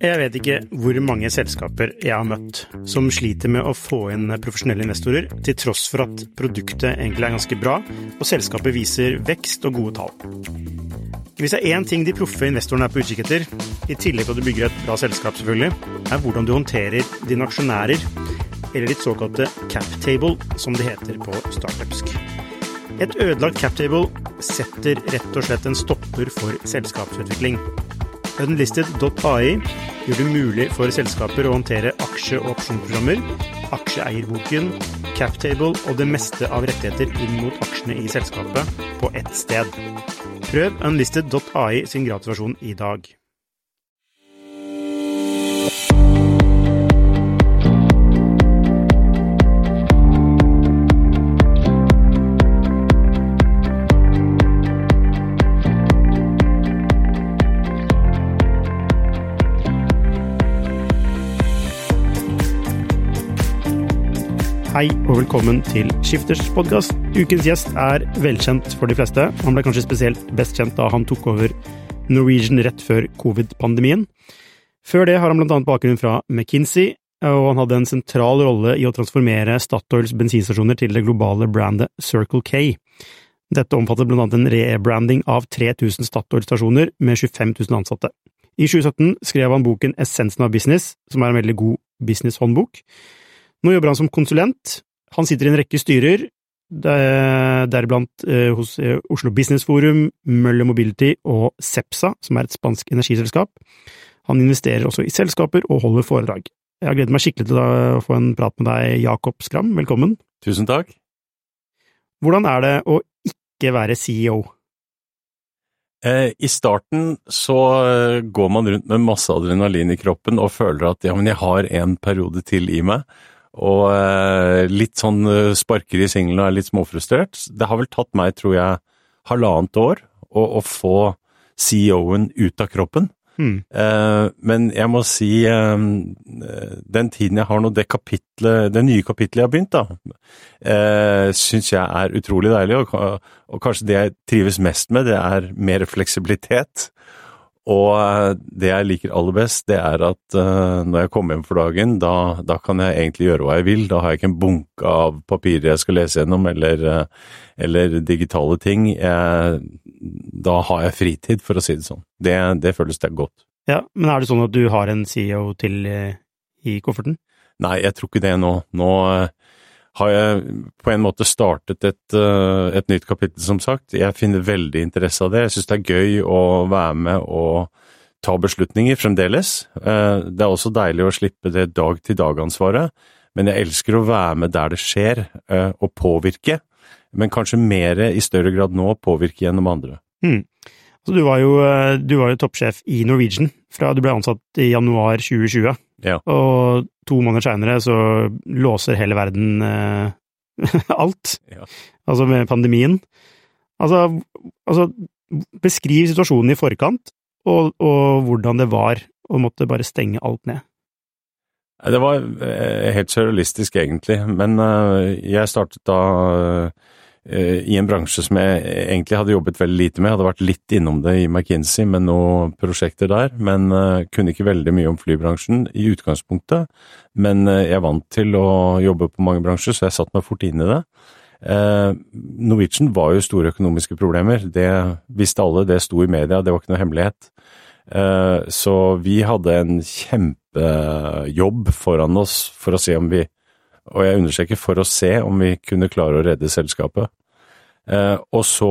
Jeg vet ikke hvor mange selskaper jeg har møtt som sliter med å få inn profesjonelle investorer, til tross for at produktet egentlig er ganske bra, og selskapet viser vekst og gode tall. Hvis det er en ting de proffe investorene er på utkikk etter, i tillegg til at du bygger et bra selskap selvfølgelig, er hvordan du håndterer dine aksjonærer, eller ditt såkalte cap table, som det heter på startupsk. Et ødelagt cap table setter rett og slett en stopper for selskapsutvikling. Unlisted.ai gjør det mulig for selskaper å håndtere aksje- og opsjonsprogrammer, aksjeeierboken, captable og det meste av rettigheter inn mot aksjene i selskapet på ett sted. Prøv Unlisted.ai sin gratisversjon i dag. Hei og velkommen til Skifters podcast. Ukens gjest er velkjent for de fleste. Han ble kanskje spesielt best kjent da han tok over Norwegian rett før covid-pandemien. Før det har han blant annet bakgrunn fra McKinsey, og han hadde en sentral rolle i å transformere Statoils bensinstasjoner til det globale brandet Circle K. Dette omfattet blant annet en rebranding av 3000 Statoil-stasjoner med 25 000 ansatte. I 2017 skrev han boken Essensen av Business, som er en veldig god business-håndbok. Nå jobber han som konsulent. Han sitter i en rekke styrer, deriblant hos Oslo Business Forum, Møller Mobility og Cepsa, som er et spansk energiselskap. Han investerer også i selskaper og holder foredrag. Jeg har gledet meg skikkelig til å få en prat med deg, Jakob Skram. Velkommen. Tusen takk. Hvordan er det å ikke være CEO? I starten så går man rundt med masse adrenalin i kroppen og føler at ja, men jeg har en periode til i meg. Og litt sånn sparker i singelen og er litt småfrustrert. Det har vel tatt meg, tror jeg, 1,5 år å få CEO-en ut av kroppen. Men jeg må si, den tiden jeg har nå, det nye kapitlet jeg har begynt da, synes jeg er utrolig deilig, og kanskje det jeg trives mest med, det er mer fleksibilitet. Og det jeg liker aller best, det er at når jeg kommer hjem for dagen, da kan jeg egentlig gjøre hva jeg vil. Da har jeg ikke en bunke av papirer jeg skal lese gjennom, eller digitale ting. Da har jeg fritid, for å si det sånn. Det føles det godt. Ja, men er det sånn at du har en CEO til i kofferten? Nei, jeg tror ikke det nå. Nå har jeg på en måte startet et nytt kapittel, som sagt. Jeg finner veldig interesse av det. Jeg synes det er gøy å være med og ta beslutninger fremdeles. Det er også deilig å slippe det dag-til-dag-ansvaret, men jeg elsker å være med der det skjer, og påvirke, men kanskje mer i større grad nå påvirke gjennom andre. Så du var jo toppsjef i Norwegian fra du ble ansatt i januar 2020. Ja. Og 2 måneder senere så låser hele verden alt. Ja. Altså med pandemien. Altså beskriv situasjonen i forkant, og hvordan det var å måtte bare stenge alt ned. Det var helt surrealistisk egentlig, men jeg startet da i en bransje som jeg egentlig hadde jobbet veldig lite med. Jeg hadde vært litt innom det i McKinsey med noen prosjekter der, men kunne ikke veldig mye om flybransjen i utgangspunktet. Men jeg vant til å jobbe på mange bransjer, så jeg satt meg fort inn i det. Norwegian var jo store økonomiske problemer. Det visste alle, det sto i media, det var ikke noe hemmelighet. Så vi hadde en kjempejobb foran oss for å se om vi, og jeg understreker for å se om vi kunne klare å redde selskapet. Og så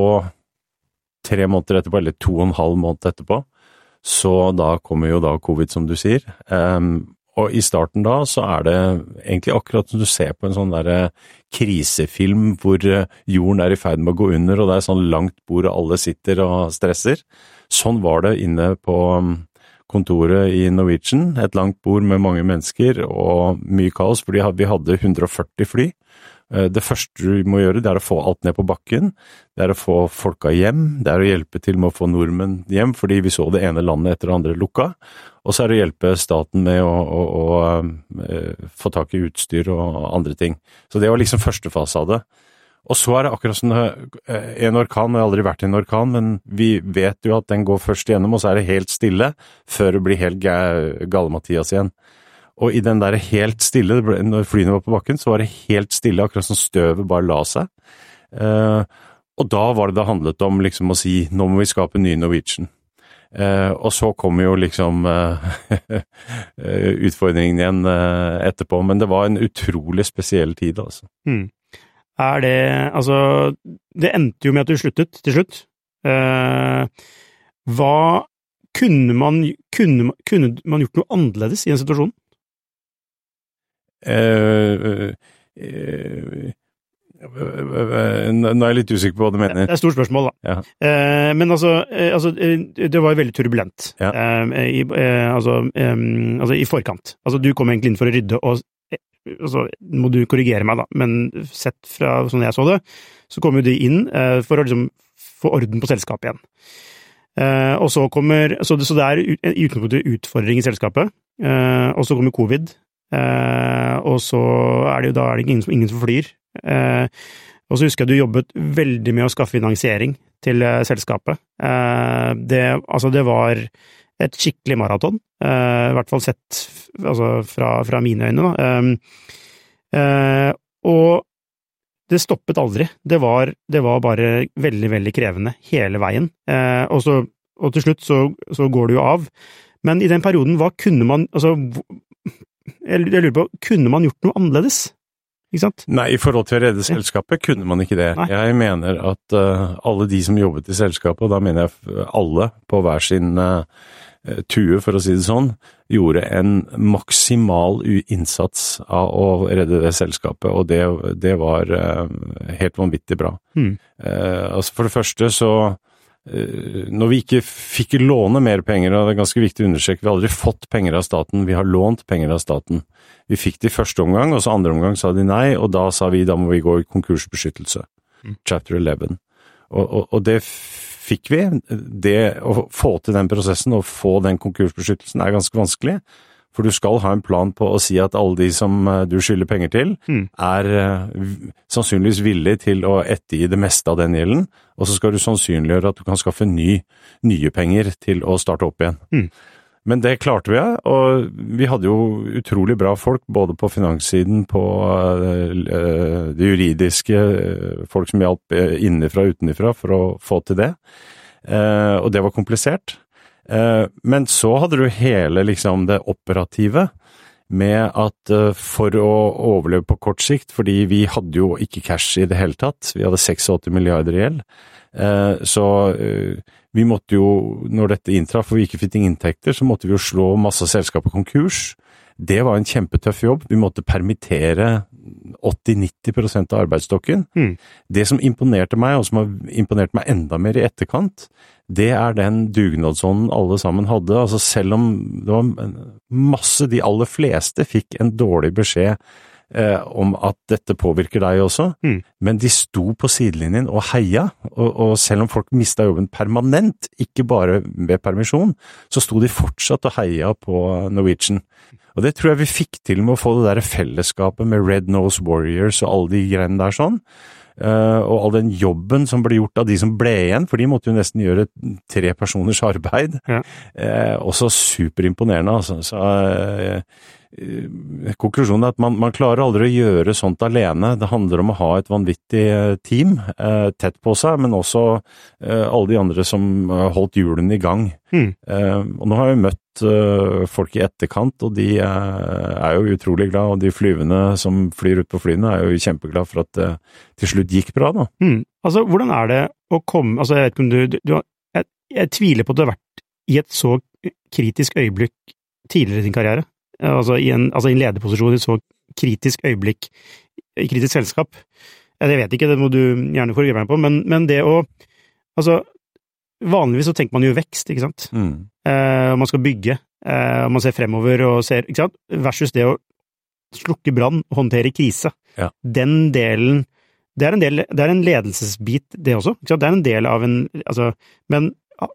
3 måneder etterpå, eller 2,5 måneder etterpå, så da kommer jo da covid, som du sier. Og i starten da så er det egentlig akkurat som du ser på en sånn der krisefilm hvor jorden er i ferd med å gå under, og det er sånn langt bord og alle sitter og stresser. Sånn var det inne på kontoret i Norwegian, et langt bord med mange mennesker og mye kaos, fordi vi hadde 140 fly. Det første du må gjøre, det er å få alt ned på bakken, det er å få folka hjem, det er å hjelpe til med å få nordmenn hjem, fordi vi så det ene landet etter det andre lukka, og så er det å hjelpe staten med å få tak i utstyr og andre ting. Så det var liksom første fase av det. Og så det akkurat som en orkan, jeg har aldri vært i en orkan, men vi vet jo at den går først igjennom, og så det helt stille, før det blir helt gale-Mathias igjen. Og i den der helt stille, når flyene var på bakken, så var det helt stille, akkurat som støvet bare la seg. Og da var det handlet om liksom å si, nå må vi skape en ny Norwegian. Og så kommer jo liksom utfordringen igjen etterpå, men det var en utrolig spesiell tid, altså. Det, altså, det endte jo med at du sluttet til slutt. Hva kunne man gjort noe annerledes i en situasjon? Nå jeg litt usikker på hva du mener. Det et stort spørsmål, da. Ja. Men altså, det var veldig turbulent. Ja. I forkant. Altså, du kom egentlig inn for å rydde, og altså, må du korrigere meg da, men sett fra sånn jeg så det, så kom jo de inn for å liksom få orden på selskapet igjen. Og så kommer, så det i utgangspunktet utfordring i selskapet, og så kommer covid, og så det jo da det ingen som flyr. Og så husker jeg du jobbet veldig med å skaffe finansiering til selskapet. Det var et skikkelig maraton, i hvert fall sett altså fra mine øyne. Da. Og det stoppet aldri. Det var bare veldig, veldig krevende hele veien. Og til slutt så går det jo av. Men i den perioden, hva kunne man, altså, jeg lurer på, kunne man gjort noe annerledes? Ikke sant? Nei, i forhold til å redde selskapet kunne man ikke det. Nei. Jeg mener at alle de som jobbet i selskapet, og da mener jeg alle på hver sin tue, for å si det sånn, gjorde en maksimal innsats av å redde det selskapet, og det var helt vanvittig bra. Altså for det første så, når vi ikke fikk låne mer penger, og det ganske viktig å understreke, vi har aldri fått penger av staten, vi har lånt penger av staten. Vi fikk det i første omgang, og så andre omgang sa de nei, og da sa vi, da må vi gå i konkursbeskyttelse. Chapter 11. Og det fikk vi. Det å få til den prosessen og få den konkursbeskyttelsen ganske vanskelig, for du skal ha en plan på å si at alle de som du skylder penger til, sannsynligvis villige til å ettergi det meste av den gjelden, og så skal du sannsynliggjøre at du kan skaffe nye penger til å starte opp igjen. Men det klarte vi, og vi hadde jo utrolig bra folk, både på finanssiden, på det juridiske, folk som hjalp innenfra og utenifra for å få til det. Og det var komplisert. Men så hadde du hele liksom det operative, med at for å overleve på kort sikt, fordi vi hadde jo ikke cash i det hele tatt, vi hadde 86 milliarder i gjeld, så vi måtte jo, når dette inntraff og vi ikke fikk inntekter, så måtte vi jo slå masse selskaper konkurs. Det var en kjempetøff jobb. Vi måtte permittere 80-90% av arbeidsstokken. Det som imponerte meg, og som har imponert meg enda mer i etterkant, det den dugnadsånden alle sammen hadde. Altså selv om det var masse, de aller fleste fikk en dårlig beskjed om at dette påvirker deg også, men de sto på sidelinjen og heia, og selv om folk mistet jobben permanent, ikke bare ved permisjon, så sto de fortsatt og heia på Norwegian. Og det tror jeg vi fikk til med å få det der fellesskapet med Red Nose Warriors og alle de greiene der sånn, og all den jobben som ble gjort av de som ble igjen, for de måtte jo nesten gjøre 3 personers arbeid. Ja. Også superimponerende, altså. Så konklusjonen at man klarer aldri å gjøre sånt alene. Det handler om å ha et vanvittig team tett på seg, men også alle de andre som holdt hjulene i gang. Og nå har jeg møtt folk i etterkant, og de jo utrolig glad, og de flyvende som flyr ut på flyene jo kjempeglad for at det til slutt gikk bra da. Altså, hvordan det å komme, altså jeg vet ikke om jeg tviler på at du har vært i et så kritisk øyeblikk tidligere i din karriere, altså i en lederposisjon i et så kritisk øyeblikk i kritisk selskap. Jeg vet ikke, det må du gjerne korrigere meg på, men det å, altså vanligvis så tenker man jo vekst, ikke sant? Man skal bygge, man ser fremover og ser, ikke sant? Versus det å slukke brann, håndtere krise. Ja. Den delen, det en ledelsesbit det også, ikke sant? Det en del av en, altså, men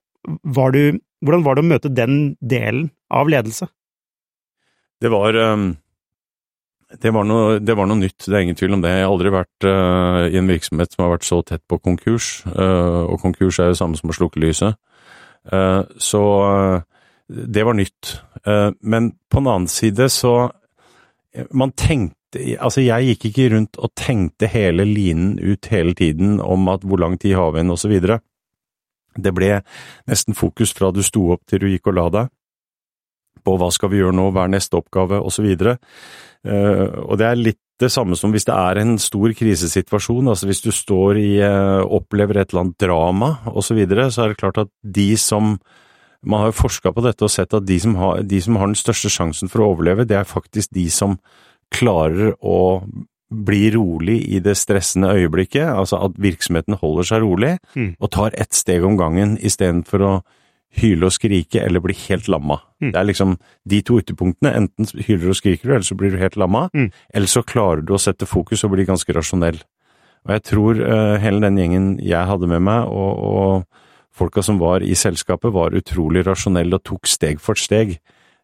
hvordan var det å møte den delen av ledelse? Det var Det var noe nytt, det ingen tvil om det. Jeg har aldri vært i en virksomhet som har vært så tett på konkurs, og konkurs jo samme som å slukke lyset. Så det var nytt. Men på den annen side så, man tenkte, altså jeg gikk ikke rundt og tenkte hele linen ut hele tiden om at hvor lang tid har vi og så videre. Det ble nesten fokus fra du sto opp til du gikk og la deg, på hva skal vi gjøre nå, hva neste oppgave, og så videre. Og det litt det samme som hvis det en stor krisesituasjon, altså hvis du står opplever et eller annet drama, og så videre, så det klart at man har jo forsket på dette og sett at de som har den største sjansen for å overleve, det faktisk de som klarer å bli rolig i det stressende øyeblikket, altså at virksomheten holder seg rolig, og tar ett steg om gangen, i stedet for å hyle og skrike eller bli helt lamma. Det liksom de to ytterpunktene, enten hyler og skriker du, eller så blir du helt lamma, eller så klarer du å sette fokus og bli ganske rasjonell. Og jeg tror hele den gjengen jeg hadde med meg, og folka som var i selskapet, var utrolig rasjonelle og tok steg for steg.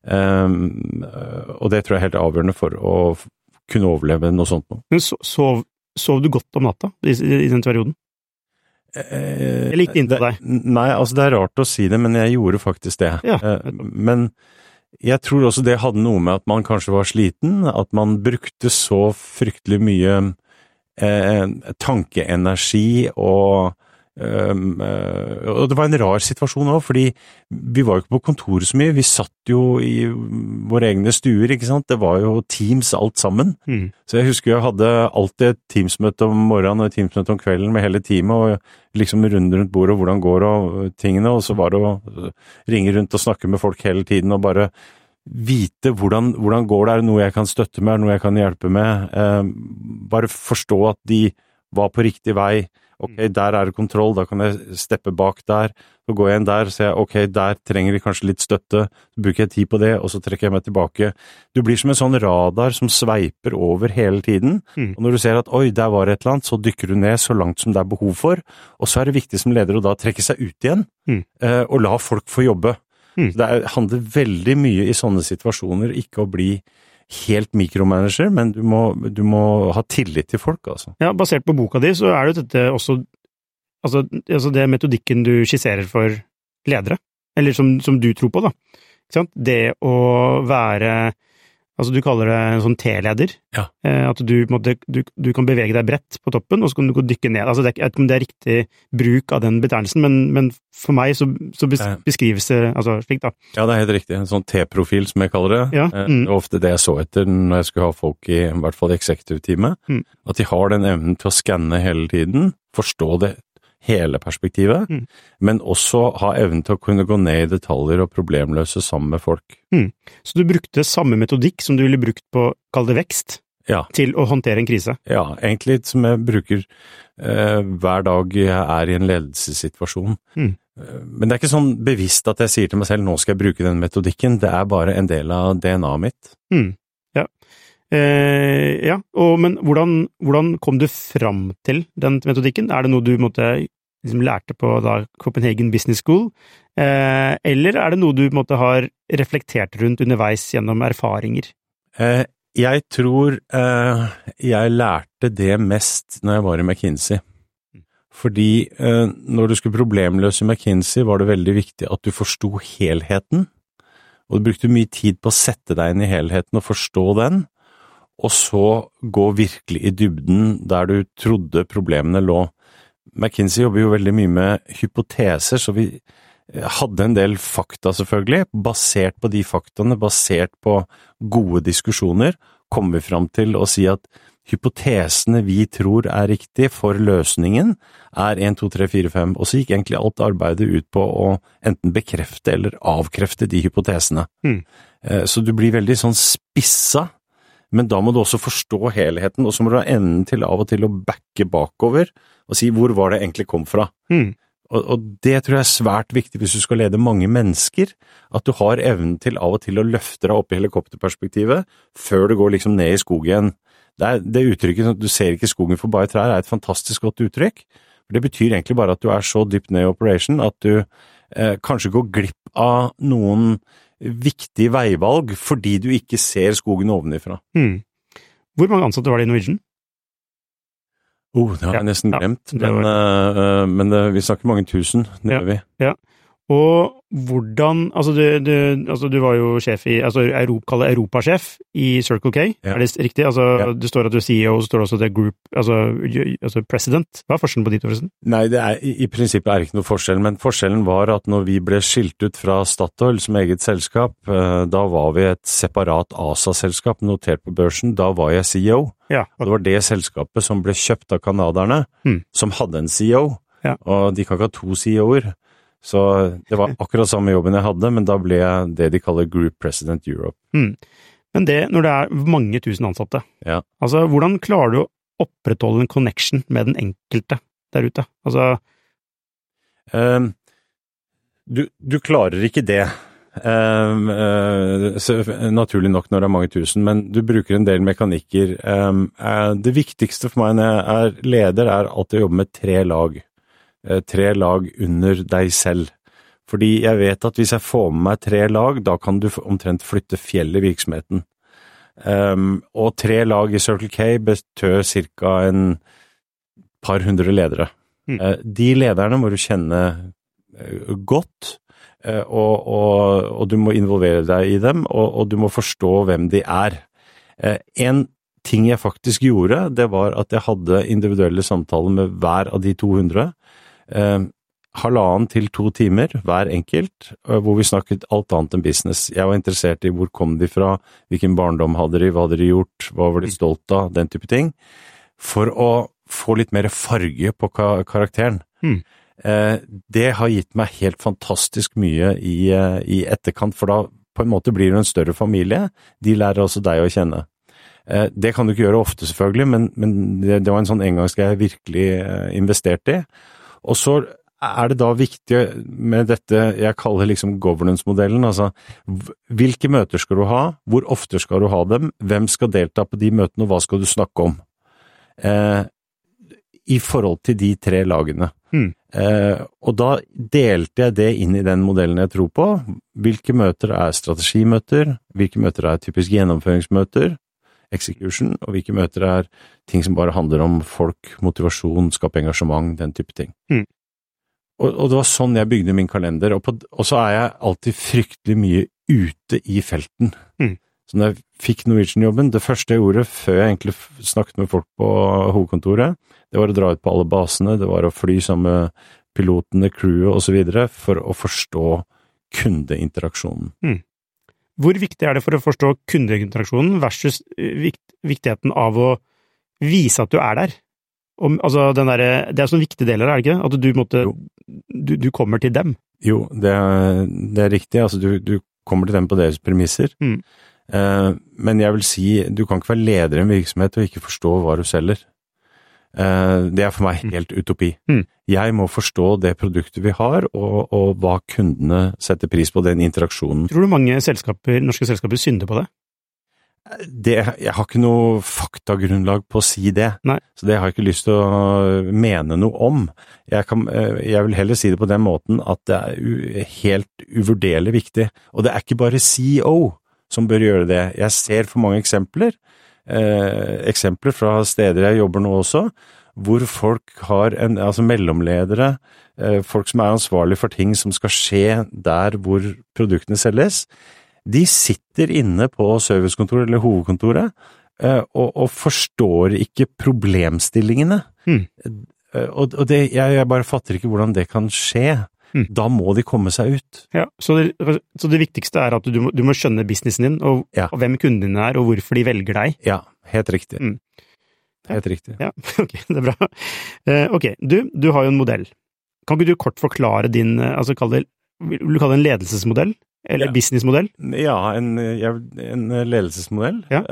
Og det tror jeg helt avgjørende for å kunne overleve noe sånt nå. Men sov du godt om natta i den perioden? Jeg likte inntil deg. Nei, altså det rart å si det, men jeg gjorde faktisk det. Ja. Men jeg tror også det hadde noe med at man kanskje var sliten, at man brukte så fryktelig mye tankeenergi, og det var en rar situasjon også, fordi vi var jo ikke på kontoret så mye, vi satt jo i våre egne stuer, ikke sant? Det var jo Teams alt sammen, så jeg husker jeg hadde alltid et Teams-møte om morgenen og et Teams-møte om kvelden med hele teamet, og liksom rundt bordet og hvordan går og tingene, og så var det å ringe rundt og snakke med folk hele tiden og bare vite hvordan går det, noe jeg kan støtte med, noe jeg kan hjelpe med, bare forstå at de var på riktig vei. Ok, der det kontroll, da kan jeg steppe bak der, så går jeg inn der, så sier jeg, ok, der trenger de kanskje litt støtte, så bruker jeg tid på det, og så trekker jeg meg tilbake. Du blir som en sånn radar som sveiper over hele tiden, og når du ser at, oi, der var et eller annet, så dykker du ned så langt som det behov for, og så det viktig som leder å da trekke seg ut igjen, og la folk få jobbe. Så det handler veldig mye i sånne situasjoner, ikke å bli helt mikromanager, men du må ha tillit til folk, altså. Ja, basert på boka di, så det dette også, altså det metodikken du skisserer for ledere, eller som du tror på, da. Ikke sant? Det å være, altså du kaller det en sånn T-leder, at du kan bevege deg bredt på toppen, og så kan du gå dykke ned. Altså jeg vet ikke om det riktig bruk av den betegnelsen, men for meg så beskrives det altså slik da. Ja, det helt riktig. En sånn T-profil som jeg kaller det. Ja. Ofte det jeg så etter når jeg skulle ha folk i hvert fall i executive-teamet, at de har den evnen til å skanne hele tiden, forstå det hele perspektivet, men også ha evnen til å kunne gå ned i detaljer og problemløse sammen med folk. Så du brukte samme metodikk som du ville brukt på, kall det vekst, til å håndtere en krise? Ja, egentlig som jeg bruker hver dag jeg i en ledelsessituasjon. Men det ikke sånn bevisst at jeg sier til meg selv, nå skal jeg bruke den metodikken, det bare en del av DNA-et mitt. Men hvordan kom du fram til den metodikken? Det noe du lærte på Copenhagen Business School, eller det noe du har reflektert rundt underveis gjennom erfaringer? Jeg tror jeg lærte det mest når jeg var i McKinsey. Fordi når du skulle problemløse McKinsey, var det veldig viktig at du forsto helheten, og du brukte mye tid på å sette deg inn i helheten og forstå den, og så gå virkelig i dybden der du trodde problemene lå. McKinsey jobber jo veldig mye med hypoteser, så vi hadde en del fakta selvfølgelig. Basert på de faktaene, basert på gode diskusjoner, kom vi fram til å si at hypotesene vi tror riktig for løsningen 1, 2, 3, 4, 5, og så gikk egentlig alt arbeidet ut på å enten bekrefte eller avkrefte de hypotesene. Så du blir veldig sånn spissa, men da må du også forstå helheten, og så må du ha evnen til av og til å backe bakover og si hvor var det egentlig kom fra. Og det tror jeg svært viktig hvis du skal lede mange mennesker, at du har evnen til av og til å løfte deg opp i helikopterperspektivet før du går liksom ned i skogen. Det uttrykket, du ser ikke skogen for bare trær, et fantastisk godt uttrykk. Det betyr egentlig bare at du så dypt ned i operation at du kanskje går glipp av noen viktige veivalg fordi du ikke ser skogen ovenifra. Hvor mange ansatte var det i Norwegian? Det har jeg nesten glemt, men vi snakker mange tusen, det gjør vi. Ja. Og hvordan, du var jo sjef kall det europasjef i Circle K, Er det riktig? Det står at du er CEO, og så står det også at det er group, president. Hva er forskjellen på de to, forresten? Nei, i prinsippet er det ikke noe forskjell, men forskjellen var at når vi ble skilt ut fra Statoil som eget selskap, da var vi et separat ASA-selskap notert på børsen, da var jeg CEO. Ja. Og det var det selskapet som ble kjøpt av kanaderne, som hadde en CEO, og de kan ikke ha to CEO-er. Så det var akkurat samme jobben jeg hadde, men da ble jeg det de kaller Group President Europe. Men det, når det er mange tusen ansatte, hvordan klarer du å opprettholde en connection med den enkelte der ute? Du klarer ikke det, naturlig nok når det er mange tusen, men du bruker en del mekanikker. Det viktigste for meg når jeg er leder er alltid å jobbe med 3 lag. 3 lag under deg selv. Fordi jeg vet at hvis jeg får med meg 3 lag, da kan du omtrent flytte fjell i virksomheten. Og 3 lag i Circle K betød cirka en par hundre ledere. De lederne må du kjenne godt, og du må involvere deg i dem, og du må forstå hvem de er. En ting jeg faktisk gjorde, det var at jeg hadde individuelle samtaler med hver av de 200, 1,5 til 2 timer hver enkelt, hvor vi snakket alt annet enn business. Jeg var interessert i hvor kom de fra, hvilken barndom hadde de, hva hadde de gjort, hva var de stolt av, den type ting, for å få litt mer farge på karakteren. Det har gitt meg helt fantastisk mye i etterkant, for da på en måte blir det en større familie. De lærer også deg å kjenne. Det kan du ikke gjøre ofte selvfølgelig, men det var en sånn engangsgreie jeg virkelig investerte i. Og så er det da viktig med dette jeg kaller liksom governance-modellen, hvilke møter skal du ha, hvor ofte skal du ha dem, hvem skal delta på de møtene, og hva skal du snakke om? I forhold til de 3 lagene. Og da delte jeg det inn i den modellen jeg tror på. Hvilke møter er strategimøter, hvilke møter er typisk gjennomføringsmøter, execution, og hvilke møter er ting som bare handler om folk, motivasjon, skape engasjement, den type ting. Og det var sånn jeg bygde min kalender, og så er jeg alltid fryktelig mye ute i felten. Så når jeg fikk Norwegian-jobben, det første jeg gjorde før jeg egentlig snakket med folk på hovedkontoret, det var å dra ut på alle basene, det var å fly sammen med pilotene, crewet og så videre, for å forstå kundeinteractionen. Hvor viktig er det for å forstå kundeinteraksjonen versus viktigheten av å vise at du er der? Det er sånn viktige deler, er det ikke? At du kommer til dem. Jo, det er riktig. Du kommer til dem på deres premisser. Men jeg vil si, du kan ikke være leder i en virksomhet og ikke forstå hva du selger. Det er for meg helt utopi. Jeg må forstå det produktet vi har, og hva kundene setter pris på, den interaksjonen. Tror du mange norske selskaper synder på det? Jeg har ikke noe faktagrunnlag på å si det, så det har jeg ikke lyst til å mene noe om. Jeg vil heller si det på den måten at det er helt uvurderlig viktig, og det er ikke bare CEO som bør gjøre det. Jeg ser for mange eksempler fra steder jeg jobber nå også, hvor folk har mellomledere, folk som er ansvarlige for ting som skal skje der hvor produktene selges. De sitter inne på servicekontoret eller hovedkontoret og forstår ikke problemstillingene. Og jeg bare fatter ikke hvordan det kan skje. Da må de komme seg ut. Ja, så det viktigste er at du må skjønne businessen din, og hvem kunden din er, og hvorfor de velger deg. Ja, helt riktig. Helt riktig. Ja, ok, det er bra. Ok, du har jo en modell. Kan ikke du kort forklare din, vil du kalle det en ledelsesmodell? Eller businessmodell? Ja, en ledelsesmodell. Ja.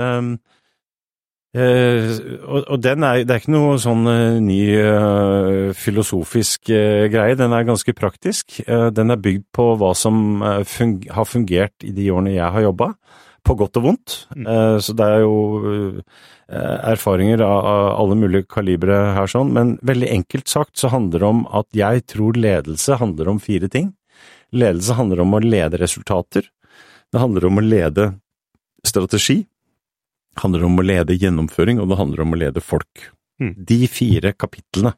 Og det er ikke noe sånn ny filosofisk greie, den er ganske praktisk. Den er bygd på hva som har fungert i de årene jeg har jobbet, på godt og vondt. Så det er jo erfaringer av alle mulige kalibre her sånn, men veldig enkelt sagt så handler det om at jeg tror ledelse handler om 4 ting. Ledelse handler om å lede resultater, det handler om å lede strategi, handler om å lede gjennomføring, og det handler om å lede folk. De 4 kapitlene,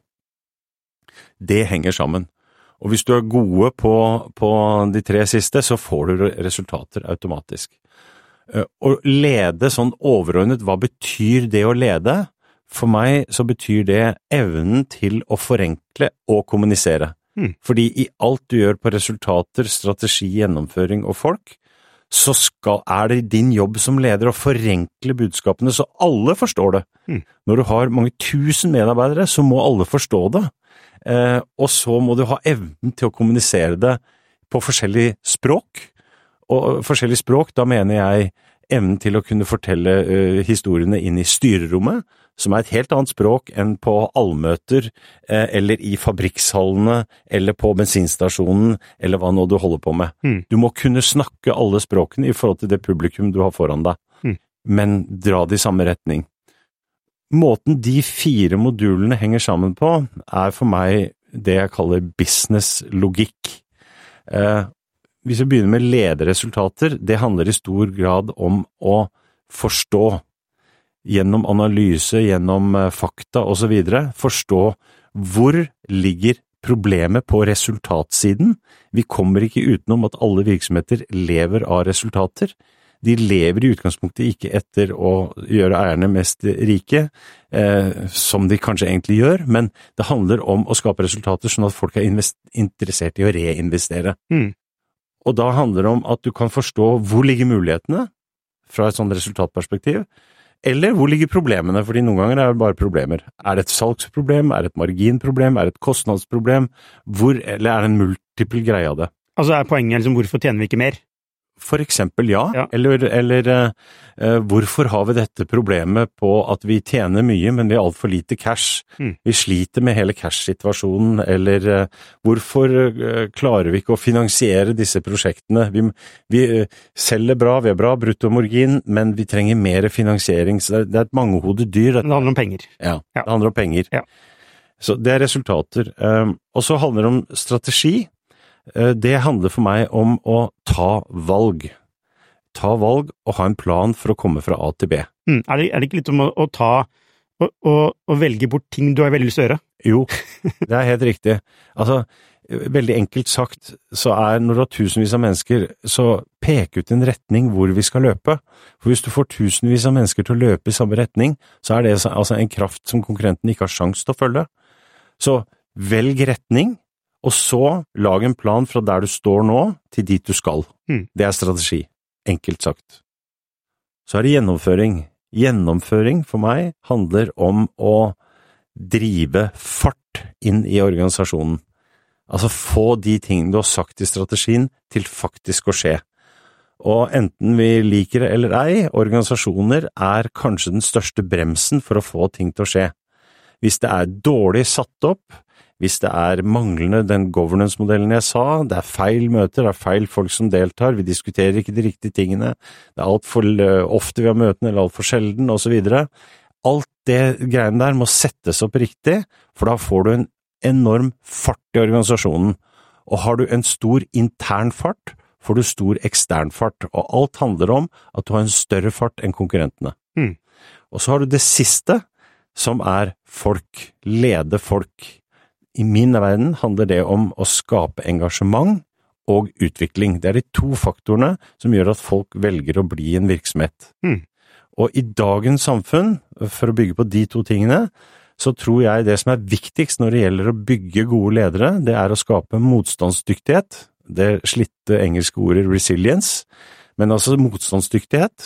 det henger sammen. Og hvis du er gode på de 3 siste, så får du resultater automatisk. Å lede sånn overordnet, hva betyr det å lede? For meg så betyr det evnen til å forenkle og kommunisere. Fordi i alt du gjør på resultater, strategi, gjennomføring og folk, så er det din jobb som leder å forenkle budskapene så alle forstår det. Når du har mange tusen medarbeidere, så må alle forstå det. Og så må du ha evnen til å kommunisere det på forskjellige språk. Og forskjellige språk, da mener jeg evnen til å kunne fortelle historiene inn i styrerommet, som er et helt annet språk enn på allmøter, eller i fabrikkshallene, eller på bensinstasjonen, eller hva nå du holder på med. Du må kunne snakke alle språkene i forhold til det publikum du har foran deg, men dra det i samme retning. Måten de 4 modulene henger sammen på, er for meg det jeg kaller business-logikk. Hvis vi begynner med lederresultater, det handler i stor grad om å forstå, gjennom analyse, gjennom fakta og så videre, forstå hvor ligger problemet på resultatsiden. Vi kommer ikke utenom at alle virksomheter lever av resultater. De lever i utgangspunktet ikke etter å gjøre eierne mest rike, som de kanskje egentlig gjør, men det handler om å skape resultater sånn at folk er interessert i å reinvestere. Og da handler det om at du kan forstå hvor ligger mulighetene fra et sånt resultatperspektiv, eller hvor ligger problemene, fordi noen ganger er det bare problemer. Er det et salgsproblem, er det et marginproblem, er det et kostnadsproblem, eller er det en multiple greie av det? Altså er poenget liksom, hvorfor tjener vi ikke mer? For eksempel, ja. Eller hvorfor har vi dette problemet på at vi tjener mye, men vi har alt for lite cash? Vi sliter med hele cash-situasjonen, eller hvorfor klarer vi ikke å finansiere disse prosjektene? Vi selger bra, vi har bra bruttomargin, men vi trenger mer finansiering, så det er et mangehodet dyr. Det handler om penger. Ja, det handler om penger. Ja. Så det er resultater. Og så handler det om strategi. Det handler for meg om å ta valg. Ta valg og ha en plan for å komme fra A til B. Er det ikke litt om å velge bort ting du har veldig lyst til å gjøre? Jo, det er helt riktig. Altså, veldig enkelt sagt, så når du har tusenvis av mennesker, så pek ut en retning hvor vi skal løpe. For hvis du får tusenvis av mennesker til å løpe i samme retning, så er det altså en kraft som konkurrenten ikke har sjans til å følge. Så velg retning, og så lag en plan fra der du står nå til dit du skal. Det er strategi, enkelt sagt. Så er det gjennomføring. Gjennomføring for meg handler om å drive fart inn i organisasjonen. Altså få de tingene du har sagt i strategien til faktisk å skje. Og enten vi liker det eller ei, organisasjoner er kanskje den største bremsen for å få ting til å skje. Hvis det er dårlig satt opp, hvis det er manglende den governance-modellen jeg sa, det er feil møter, det er feil folk som deltar, vi diskuterer ikke de riktige tingene, det er alt for ofte vi har møtene, eller alt for sjelden, og så videre. Alt det greiene der må settes opp riktig, for da får du en enorm fart i organisasjonen. Og har du en stor intern fart, får du stor ekstern fart, og alt handler om at du har en større fart enn konkurrentene. Og så har du det siste, som er folk, lede folk. I min verden handler det om å skape engasjement og utvikling. Det er de 2 faktorene som gjør at folk velger å bli en virksomhet. Og i dagens samfunn, for å bygge på de 2 tingene, så tror jeg det som er viktigst når det gjelder å bygge gode ledere, det er å skape motstandsdyktighet. Det slitte engelske ordet resilience, men altså motstandsdyktighet.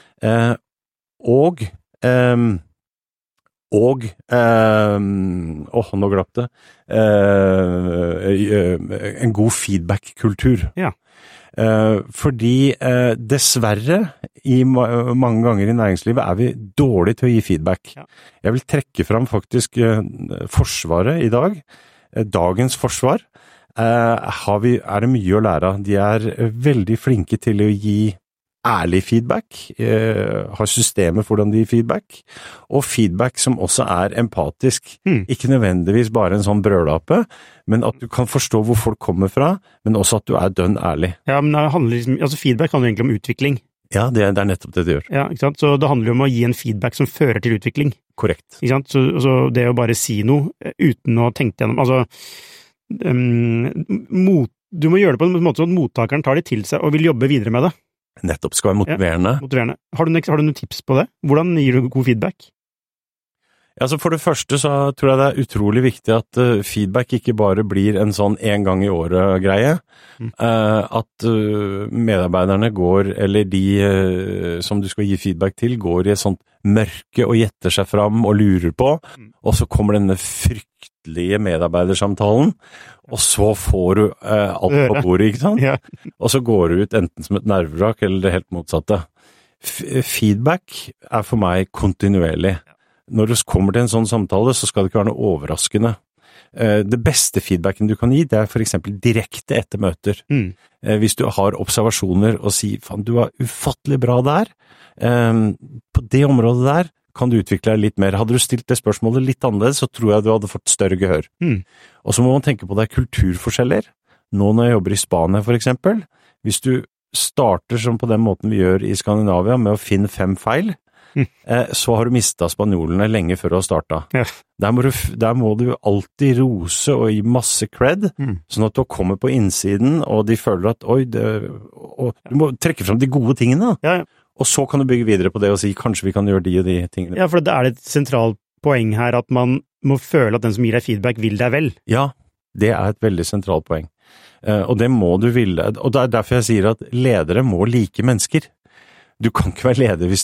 Nå glapp det, en god feedback-kultur. Ja. Fordi dessverre, mange ganger i næringslivet er vi dårlige til å gi feedback. Ja. Jeg vil trekke fram faktisk Forsvaret i dag. Dagens forsvar er det mye å lære av. De er veldig flinke til å gi ærlig feedback, har systemet for hvordan de gir feedback, og feedback som også er empatisk. Ikke nødvendigvis bare en sånn brølape, men at du kan forstå hvor folk kommer fra, men også at du er dønn ærlig. Ja, men det handler feedback handler egentlig om utvikling. Ja, det er nettopp det gjør. Ja, ikke sant? Så det handler jo om å gi en feedback som fører til utvikling. Korrekt. Ikke sant? Så det å bare si noe uten å tenke gjennom, altså, du må gjøre det på en måte sånn at mottakeren tar det til seg og vil jobbe videre med det. Nettopp, skal være motiverende. Ja, motiverende. Har du noen tips på det? Hvordan gir du god feedback? Ja, så for det første så tror jeg det er utrolig viktig at feedback ikke bare blir en sånn en gang i året greie. At medarbeiderne går, eller de som du skal gi feedback til, går i et sånt mørke og gjetter seg fram og lurer på, og så kommer denne fryktelige medarbeidersamtalen, og så får du alt på bordet, ikke sant? Ja. Og så går du ut enten som et nervevrak eller det helt motsatte. Feedback er for meg kontinuerlig. Når du kommer til en sånn samtale, så skal det ikke være noe overraskende. Det beste feedbacken du kan gi, det er for eksempel direkte etter møter. Hvis du har observasjoner og sier, faen, du var ufattelig bra der. På det området der kan du utvikle deg litt mer. Hadde du stilt det spørsmålet litt annerledes, så tror jeg du hadde fått større gehør. Og så må man tenke på det kulturforskjeller. Nå når jeg jobber i Spania for eksempel, hvis du starter som på den måten vi gjør i Skandinavia med å finne 5 feil, så har du mistet spanjolene lenge før du har startet. Ja. Der må du alltid rose og gi masse cred, sånn at du kommer på innsiden, og de føler at, og du må trekke frem de gode tingene. Ja. Og så kan du bygge videre på det og si, kanskje vi kan gjøre de og de tingene. Ja, for det er et sentralt poeng her, at man må føle at den som gir deg feedback vil deg vel. Ja, det er et veldig sentralt poeng. Og det må du ville. Og det er derfor jeg sier at ledere må like mennesker. Du kan ikke være leder hvis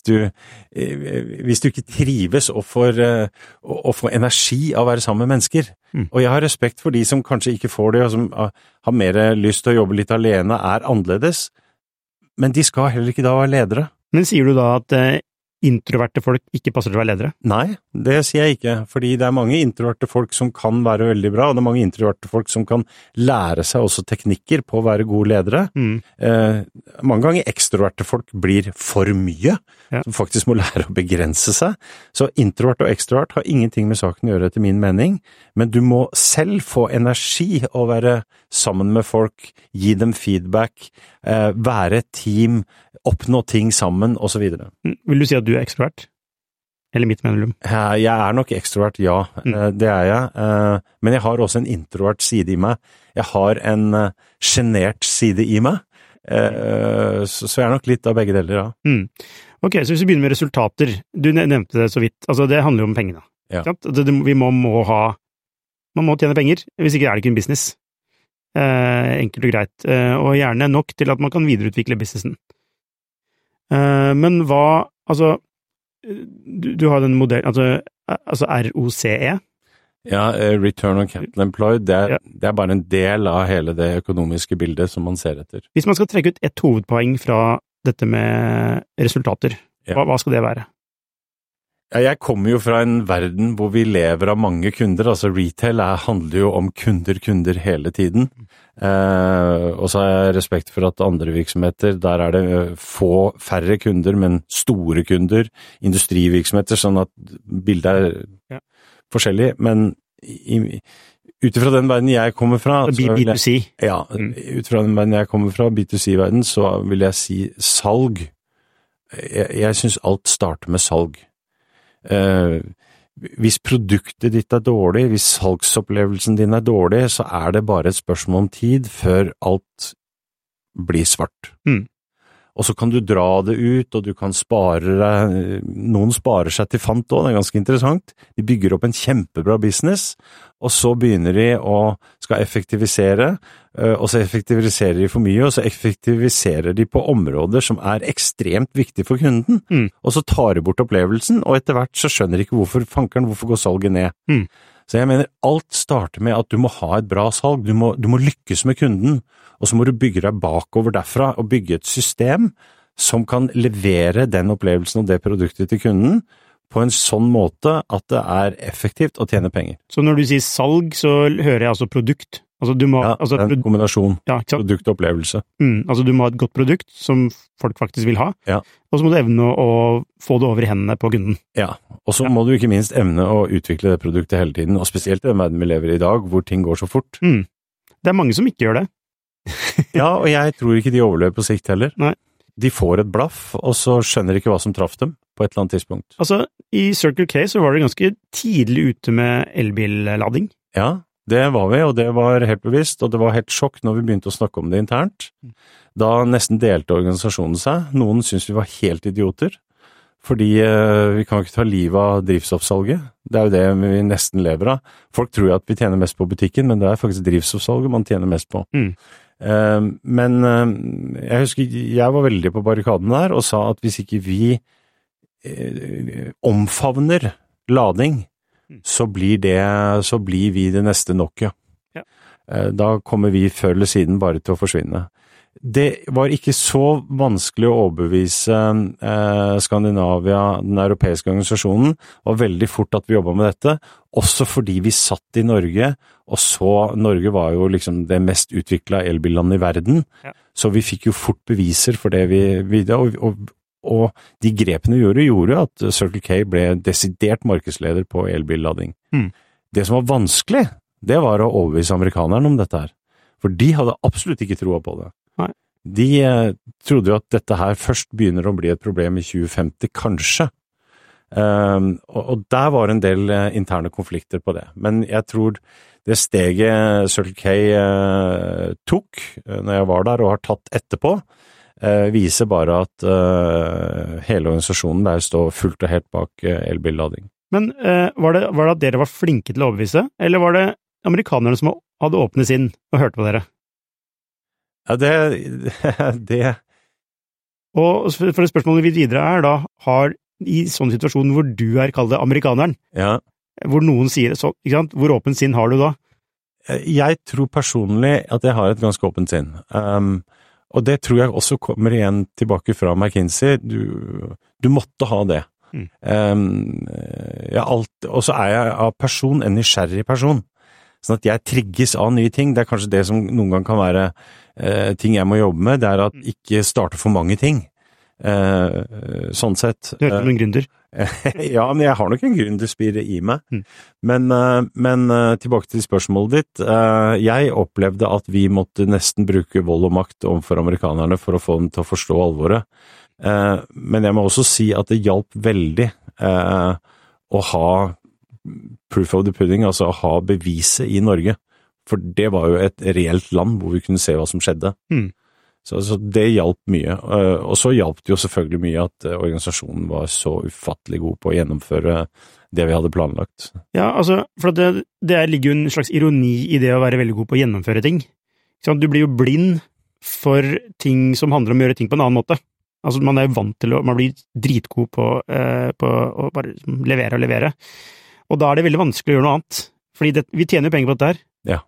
du ikke trives og får energi av å være sammen med mennesker. Og jeg har respekt for de som kanskje ikke får det, og som har mer lyst til å jobbe litt alene, er annerledes. Men de skal heller ikke da være ledere. Men sier du da at introverte folk ikke passer til å være ledere? Nei, det sier jeg ikke, fordi det er mange introverte folk som kan være veldig bra, og det er mange introverte folk som kan lære seg også teknikker på å være gode ledere. Mange ganger ekstroverte folk blir for mye, som faktisk må lære å begrense seg. Så introvert og ekstrovert har ingenting med saken å gjøre etter min mening, men du må selv få energi å være sammen med folk, gi dem feedback, være et team, oppnå ting sammen, og så videre. Vil du si at du er ekstrovert? Eller midt mellom? Jeg er nok ekstrovert, ja. Det er jeg. Men jeg har også en introvert side i meg. Jeg har en genert side i meg. Så jeg er nok litt av begge deler, ja. Ok, så hvis vi begynner med resultater. Du nevnte det så vidt. Altså, det handler jo om pengene. Ja. Vi må tjene penger, hvis ikke er det ikke en business. Enkelt og greit. Og gjerne nok til at man kan videreutvikle businessen. Men hva, altså, du har den modell, altså ROCE? Ja, Return on Capital Employed, det er bare en del av hele det økonomiske bildet som man ser etter. Hvis man skal trekke ut et hovedpoeng fra dette med resultater, hva skal det være? Ja, jeg kommer jo fra en verden hvor vi lever av mange kunder, altså retail handler jo om kunder hele tiden. Og så har jeg respekt for at andre virksomheter, der er det færre kunder, men store kunder, industrivirksomheter, sånn at bildet er forskjellig, men utifra den verden jeg kommer fra, B2C. Ja, utifra den verden jeg kommer fra, B2C-verden, så vil jeg si salg. Jeg synes alt starter med salg. Hvis produktet ditt er dårlig, hvis salgsopplevelsen din er dårlig, så er det bare et spørsmål om tid før alt blir svart. Og så kan du dra det ut, og du kan spare deg, noen sparer seg til fant også, det er ganske interessant. De bygger opp en kjempebra business, og så begynner de å skal effektivisere, og så effektiviserer de for mye, og så effektiviserer de på områder som er ekstremt viktige for kunden, og så tar de bort opplevelsen, og etter hvert så skjønner de ikke hvorfor går salget ned. Så jeg mener, alt starter med at du må ha et bra salg, du må lykkes med kunden, og så må du bygge deg bakover derfra, og bygge et system som kan levere den opplevelsen og det produktet til kunden, på en sånn måte at det er effektivt å tjene penger. Så når du sier salg, så hører jeg altså produkt? Altså du må, en kombinasjon, produkt og opplevelse. Altså du må ha et godt produkt som folk faktisk vil ha, og så må du evne å få det over i hendene på kunden. Ja, og så må du ikke minst evne å utvikle det produktet hele tiden, og spesielt i den verden vi lever i dag, hvor ting går så fort. Det er mange som ikke gjør det. Ja, og jeg tror ikke de overlever på sikt heller. Nei. de får et blaff, og så skjønner de ikke hva som traff dem på et eller annet tidspunkt. Altså, i Circle K så var det ganske tidlig ute med elbillading. Ja, det var vi, og det var helt bevisst, og det var helt sjokk når vi begynte å snakke om det internt. Da nesten delte organisasjonen seg. Noen syntes vi var helt idioter, fordi vi kan ikke ta livet av drivstoffsalget. Det er jo det vi nesten lever av. Folk tror jo at vi tjener mest på butikken, men det er faktisk drivstoffsalget man tjener mest på. Men jeg husker jeg var veldig på barrikaden der og sa at hvis ikke vi omfavner lading, så blir vi det neste Nokia. Ja. Da kommer vi før eller siden bare til å forsvinne. Det var ikke så vanskelig å overbevise Skandinavia, den europeiske organisasjonen, og veldig fort at vi jobbet med dette, også fordi vi satt i Norge, og så Norge var jo liksom det mest utviklede elbillandet i verden, så vi fikk jo fort beviser for det vi og de grepene vi gjorde at Circle K ble desidert markedsleder på elbillading. Det som var vanskelig, det var å overbevise amerikanerne om dette her, for de hadde absolutt ikke troa på det. Nei. De trodde jo at dette her først begynner å bli et problem i 2050, kanskje. Og der var en del interne konflikter på det. Men jeg tror det steget Circle K tok når jeg var der og har tatt etterpå, viser bare at hele organisasjonen der står fullt og helt bak elbillading. Men var det at dere var flinke til å overbevise, eller var det amerikanerne som hadde åpnet sinn og hørte på dere? Ja, det... Og for det spørsmålet vi videre da, har i sånn situasjon hvor du kall det amerikaneren, hvor noen sier det sånn, ikke sant? Hvor åpent sinn har du da? Jeg tror personlig at jeg har et ganske åpent sinn. Og det tror jeg også kommer igjen tilbake fra McKinsey. Du måtte ha det. Og så jeg av person en nysgjerrig person. Sånn at jeg trigges av nye ting. Det kanskje det som noen gang kan være ting jeg må jobbe med, det at ikke starte for mange ting. Sånn sett. Du hørte om en gründer? Ja, men jeg har nok en gründerspire i meg. Men tilbake til spørsmålet ditt. Jeg opplevde at vi måtte nesten bruke vold og makt overfor amerikanerne for å få dem til å forstå alvoret. Men jeg må også si at det hjalp veldig å ha proof of the pudding, altså å ha beviset i Norge. For det var jo et reelt land hvor vi kunne se hva som skjedde. Så det hjalp mye. Og så hjalp det jo selvfølgelig mye at organisasjonen var så ufattelig god på å gjennomføre det vi hadde planlagt. Ja, altså, for det ligger jo en slags ironi i det å være veldig god på å gjennomføre ting. Du blir jo blind for ting som handler om å gjøre ting på en annen måte. Altså, man jo vant til man blir dritgod på å bare levere. Og da det veldig vanskelig å gjøre noe annet. Fordi vi tjener jo penger på dette her. Ja.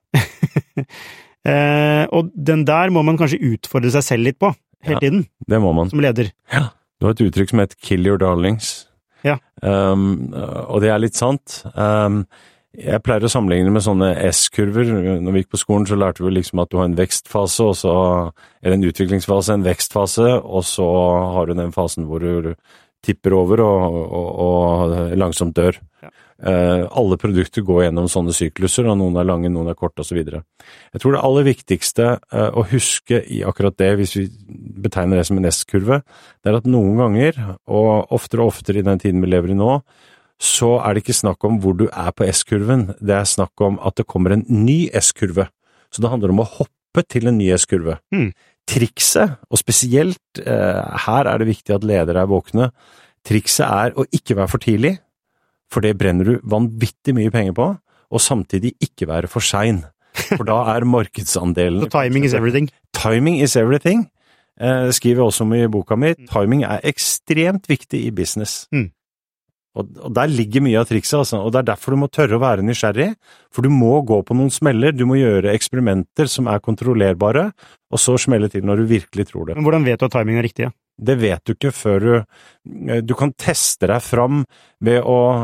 Og den der må man kanskje utfordre seg selv litt på, hele tiden. Det må man. Som leder. Ja. Du har et uttrykk som heter 'kill your darlings'. Ja. Og det litt sant. Jeg pleier å sammenligne med sånne S-kurver. Når vi gikk på skolen så lærte vi liksom at du har en vekstfase, eller en utviklingsfase, en vekstfase, og så har du den fasen hvor du tipper over og langsomt dør. Ja. Alle produkter går gjennom sånne sykluser, og noen lange, noen korte og så videre. Jeg tror det aller viktigste å huske i akkurat det, hvis vi betegner det som en S-kurve, det at noen ganger, og oftere i den tiden vi lever i nå, så det ikke snakk om hvor du på S-kurven, det snakk om at det kommer en ny S-kurve. Så det handler om å hoppe til en ny S-kurve. Trikset, og spesielt her det viktig at ledere våkne, trikset å ikke være for tidlig, for det brenner du vanvittig mye penger på, og samtidig ikke være for sein. For da markedsandelen... So timing is everything. Timing is everything. Det skriver jeg også om i boka mi. Timing ekstremt viktig i business. Og der ligger mye av trikset, altså. Og det derfor du må tørre å være nysgjerrig, for du må gå på noen smeller, du må gjøre eksperimenter som kontrollerbare, og så smelle til når du virkelig tror det. Men hvordan vet du at timing riktig? Ja? Det vet du ikke før du kan teste deg fram ved å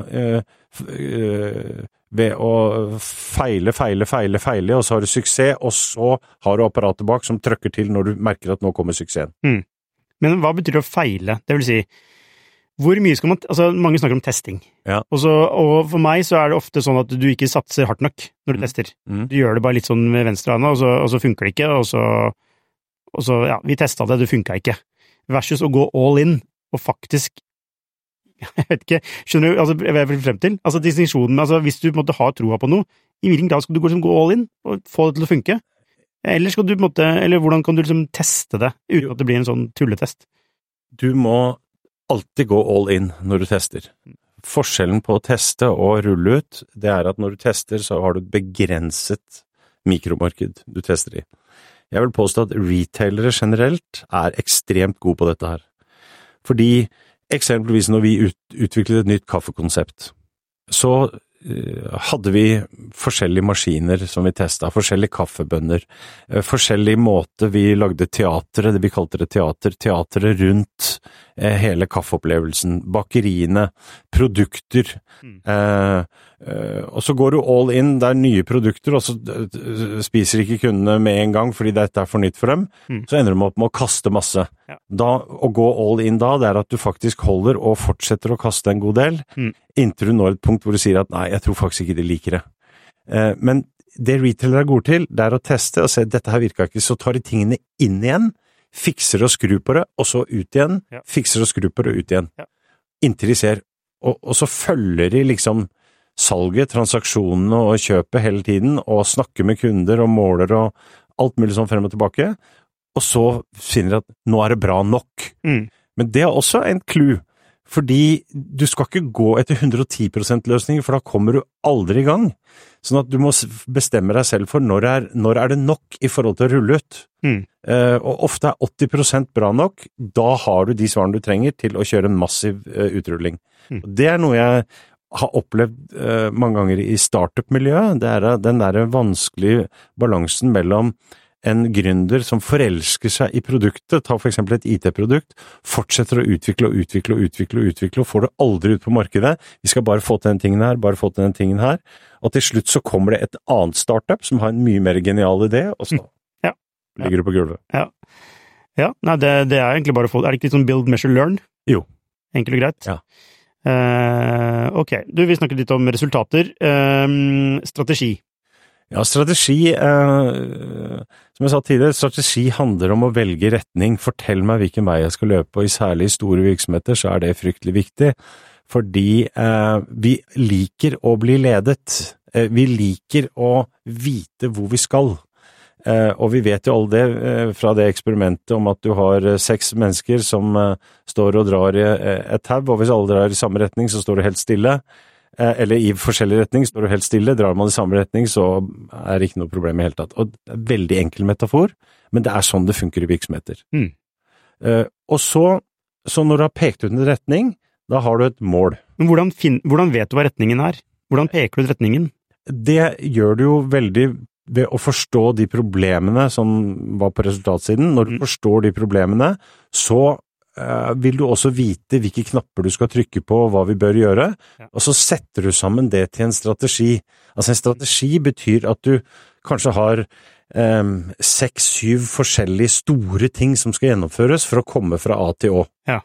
feile, og så har du suksess, og så har du apparatet bak som trykker til når du merker at nå kommer suksessen. Men hva betyr det å feile? Det vil si, hvor mye skal man, altså mange snakker om testing, og for meg så det ofte sånn at du ikke satser hardt nok når du tester. Du gjør det bare litt sånn med venstre hånda, og så funker det ikke, og så vi testet det funket ikke. versus å gå all in, og faktisk, jeg vet ikke, skjønner du, altså, hva jeg vil frem til? Altså, distinksjonen, altså, hvis du på en måte har troa på noe, i hvilken grad skal du gå all in, og få det til å funke? Eller skal du på en måte, eller hvordan kan du liksom teste det, uten at det blir en sånn tulletest? Du må alltid gå all in når du tester. Forskjellen på å teste og rulle ut, det er at når du tester, så har du et begrenset mikromarked du tester i. Jeg vil påstå at retailere generelt er ekstremt gode på dette her. Fordi eksempelvis når vi utviklet et nytt kaffekonsept, så hadde vi forskjellige maskiner som vi testet, forskjellige kaffebønner, forskjellige måter vi lagde teateret, det vi kalte det teateret rundt hele kaffeopplevelsen, bakeriene, produkter, og så går du all in, det er nye produkter, og så spiser ikke kundene med en gang fordi dette er for nytt for dem, så ender de opp med å kaste masse. Da, å gå all in da, det er at du faktisk holder og fortsetter å kaste en god del, inntil du når et punkt hvor du sier at nei, jeg tror faktisk ikke de liker det. Men det retailer er gode til, det er å teste og se dette her virker ikke, så tar de tingene inn igjen, fikser og skru på det, og så ut igjen, fikser og skru på det ut igjen. Inntil de ser, og så følger de liksom salget, transaksjonene og kjøpet hele tiden, og snakker med kunder og måler og alt mulig sånn frem og tilbake, og så finner de at nå er det bra nok. Men det er også en clue, fordi du skal ikke gå etter 110% løsninger, for da kommer du aldri i gang. Sånn at du må bestemme deg selv for når er det nok i forhold til å rulle ut. Og ofte er 80% bra nok, da har du de svarene du trenger til å kjøre en massiv utrulling. Det er noe jeg har opplevd mange ganger i startup-miljøet, det er den der vanskelige balansen mellom en gründer som forelsker seg i produktet, ta for eksempel et IT-produkt, fortsetter å utvikle, og får det aldri ut på markedet. Vi skal bare få til den tingen her, og til slutt så kommer det et annet startup som har en mye mer genial idé, og så ligger du på gulvet. Ja, nei, det er egentlig bare å få, er det ikke litt sånn build, measure, learn? Jo. Enkelt og greit? Ja. Ok, vi snakket litt om resultater. Strategi. Ja, strategi, som jeg sa tidligere, strategi handler om å velge retning. Fortell meg hvilken vei jeg skal løpe, og i særlig store virksomheter så er det fryktelig viktig, fordi vi liker å bli ledet. Vi liker å vite hvor vi skal. Og vi vet jo alle det fra det eksperimentet om at du har 6 mennesker som står og drar i et tau, og hvis alle drar i samme retning så står du helt stille. Eller i forskjellig retning, står du helt stille, drar man i samme retning, så er det ikke noe problem i hele tatt. Og det er en veldig enkel metafor, men det er sånn det funker i virksomheter. Og så når du har pekt ut en retning, da har du et mål. Men hvordan vet du hva retningen er? Hvordan peker du ut retningen? Det gjør du jo veldig ved å forstå de problemene som var på resultatsiden. Når du forstår de problemene, så vil du også vite hvilke knapper du skal trykke på, og hva vi bør gjøre, og så setter du sammen det til en strategi. Altså en strategi betyr at du kanskje har 6-7 forskjellige store ting som skal gjennomføres for å komme fra A til Å. Ja.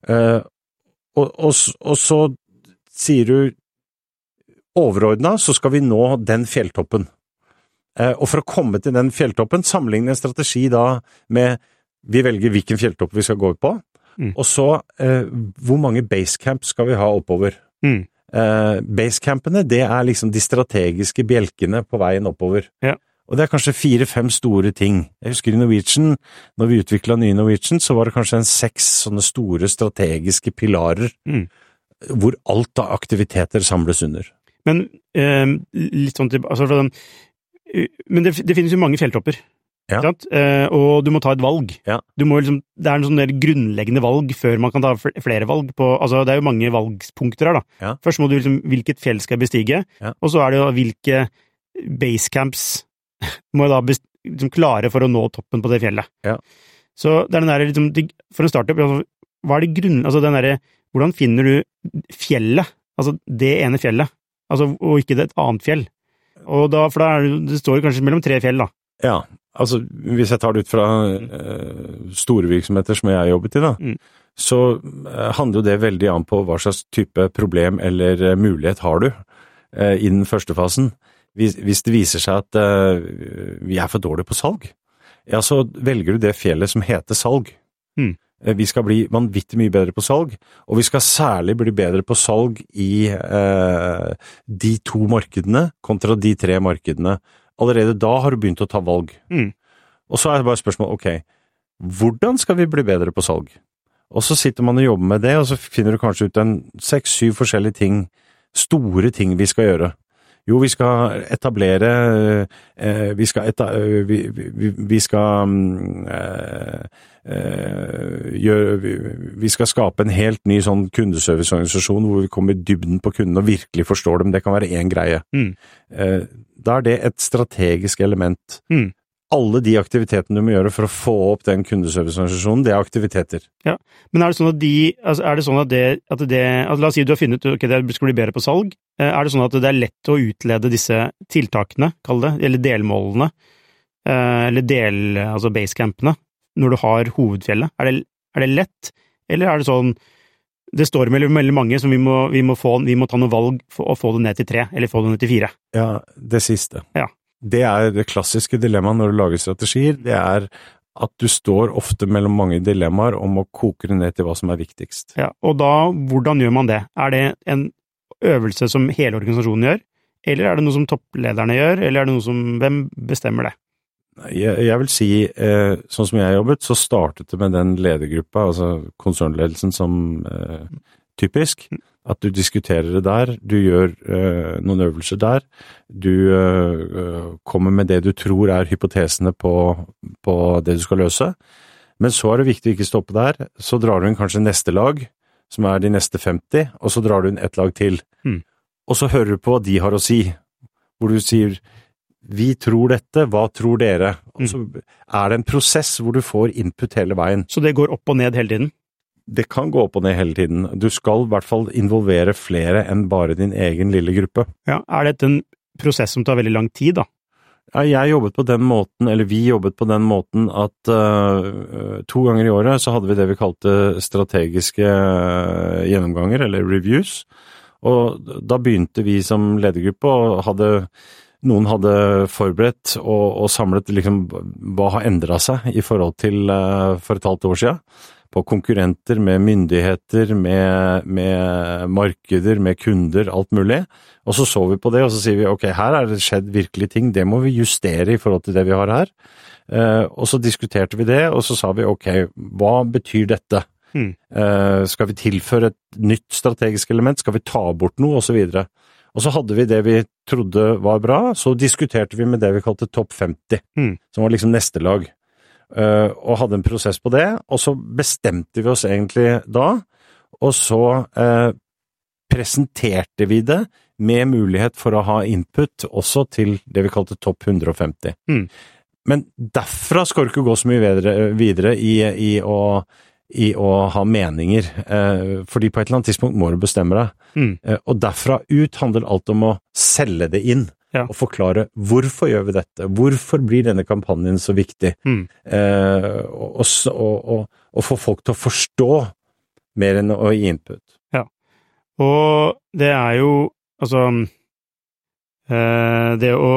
Og så sier du overordnet, så skal vi nå den fjelltoppen. Og for å komme til den fjelltoppen, sammenligne en strategi da med vi velger hvilken fjelltopp vi skal gå på, og så hvor mange basecamp skal vi ha oppover. Basecampene, det er liksom de strategiske bjelkene på veien oppover. Ja. Og det er kanskje 4-5 store ting. Jeg husker i Norwegian, når vi utviklet nye Norwegian, så var det kanskje 6 sånne store strategiske pilarer, hvor alt av aktiviteter samles under. Men litt sånn altså, men det finnes jo mange fjelltopper. Ja. Og du må ta et valg. Ja. Du må liksom, det er en sånn der grunnleggende valg før man kan ta flere valg på, altså det er jo mange valgspunkter her da. Ja. Først må du liksom, hvilket fjell skal jeg bestige, og så er det jo hvilke basecamps må jeg da liksom klare for å nå toppen på det fjellet. Ja. Så det er den der liksom, for en startup, hva er det altså den der, hvordan finner du fjellet, altså det ene fjellet, altså, og ikke det et annet fjell? Og da, for da det står kanskje mellom 3 fjell da. Ja, altså hvis jeg tar det ut fra store virksomheter som jeg har jobbet i da, så handler jo det veldig an på hva slags type problem eller mulighet har du i den første fasen. Hvis det viser seg at vi er for dårlige på salg, ja, så velger du det fjellet som heter salg. Vi skal bli vanvittig mye bedre på salg, og vi skal særlig bli bedre på salg i de 2 markedene kontra de 3 markedene. Allerede da har du begynt å ta valg. Og så det bare spørsmål, ok, hvordan skal vi bli bedre på salg? Og så sitter man og jobber med det, og så finner du kanskje ut 6-7 forskjellige ting, store ting vi skal gjøre. Jo, vi skal etablere, vi skal skape en helt ny sånn kundeserviceorganisasjon hvor vi kommer i dybden på kunden og virkelig forstår dem. Det kan være en greie. Da det et strategisk element. Alle de aktivitetene du må gjøre for å få opp den kundeserviceorganisasjonen, det aktiviteter. Ja, men det sånn at la oss si du har funnet, ok, det skal bli bedre på salg, det sånn at det lett å utlede disse tiltakene, kall det, eller delmålene, eller altså basecampene, når du har hovedfjellet? Er det lett, eller det sånn, det står mellom mange som vi må ta noen valg for å få det ned til 3, eller få det ned til 4? Ja, det siste. Ja. Det det klassiske dilemmaet når du lager strategier, det at du står ofte mellom mange dilemmaer om å koke det ned til hva som viktigst. Ja, og da, hvordan gjør man det? Det en øvelse som hele organisasjonen gjør, eller det noe som topplederne gjør, eller det noe som, hvem bestemmer det? Jeg vil si, sånn som jeg jobbet, så startet det med den ledergruppa, altså konsernledelsen som typisk, at du diskuterer det der, du gjør noen øvelser der, du kommer med det du tror hypotesene på det du skal løse, men så det viktig å ikke stoppe der, så drar du inn kanskje neste lag, som de neste 50, og så drar du inn et lag til, og så hører du på hva de har å si, hvor du sier, vi tror dette, hva tror dere? Og så det en prosess hvor du får input hele veien. Så det går opp og ned hele tiden? Det kan gå opp og ned hele tiden. Du skal I hvert fall involvere flere enn bare din egen lille gruppe. Ja, dette en prosess som tar veldig lang tid da? Ja, jeg jobbet på den måten, eller vi jobbet på den måten at 2 ganger I året så hadde vi det vi kalte strategiske gjennomganger, eller reviews. Og da begynte vi som ledergruppe og noen hadde forberedt og samlet liksom hva har endret seg I forhold til for et halvt år siden. På konkurrenter, med myndigheter, med markeder, med kunder, alt mulig. Og så vi på det, og så sier vi, ok, her det skjedd virkelige ting, det må vi justere I forhold til det vi har her. Og så diskuterte vi det, og så sa vi, ok, hva betyr dette? Skal vi tilføre et nytt strategisk element? Skal vi ta bort noe? Og så videre. Og så hadde vi det vi trodde var bra, så diskuterte vi med det vi kalte topp 50, som var liksom neste lag. Og hadde en prosess på det, og så bestemte vi oss egentlig da, og så presenterte vi det med mulighet for å ha input også til det vi kalte topp 150. Men derfra skal du ikke gå så mye videre I å ha meninger, fordi på et eller annet tidspunkt må du bestemme deg. Og derfra ut handler alt om å selge det inn. Ja. Og forklare hvorfor gjør vi dette, hvorfor blir denne kampanjen så viktig, og få folk til å forstå mer enn å gi input. Ja, og det jo, altså, det å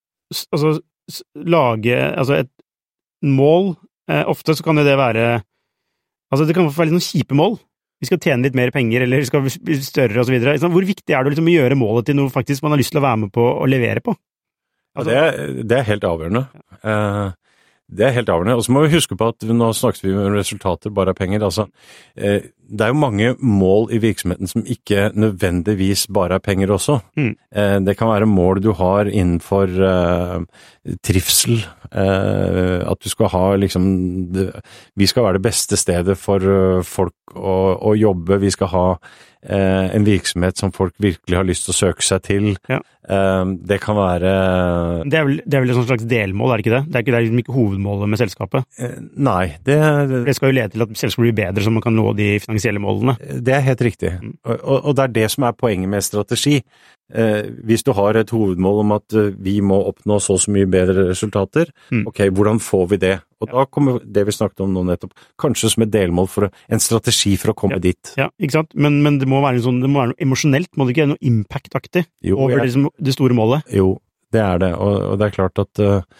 lage, altså et mål, ofte så kan det være, altså det kan være litt noen kjipe mål, vi skal tjene litt mer penger, eller skal bli større og så videre. Hvor viktig det liksom å gjøre målet til noe faktisk man har lyst til å være med på og levere på? Altså, ja, det helt avgjørende. Det helt avgjørende. Og så må vi huske på at nå snakker vi om resultater, bare penger. Altså, det jo mange mål I virksomheten som ikke nødvendigvis bare penger også. Det kan være mål du har innenfor trivsel, at du skal ha liksom, vi skal være det beste stedet for folk å jobbe, vi skal ha en virksomhet som folk virkelig har lyst til å søke seg til. Ja. Det kan være... Det vel et sånt slags delmål, det ikke det? Det liksom ikke hovedmålet med selskapet? Nei, det skal jo lede til at selskapet blir bedre så man kan nå de finansielle målene. Det helt riktig. Og det det som poenget med strategi. Hvis du har et hovedmål om at vi må oppnå så mye bedre resultater, ok, hvordan får vi det? Og da kommer det vi snakket om nå nettopp, kanskje som et delmål for en strategi for å komme dit. Ja, ikke sant? Men det må være noe emosjonelt, må det ikke være noe impact-aktig over det store målet? Jo, det det, og det klart at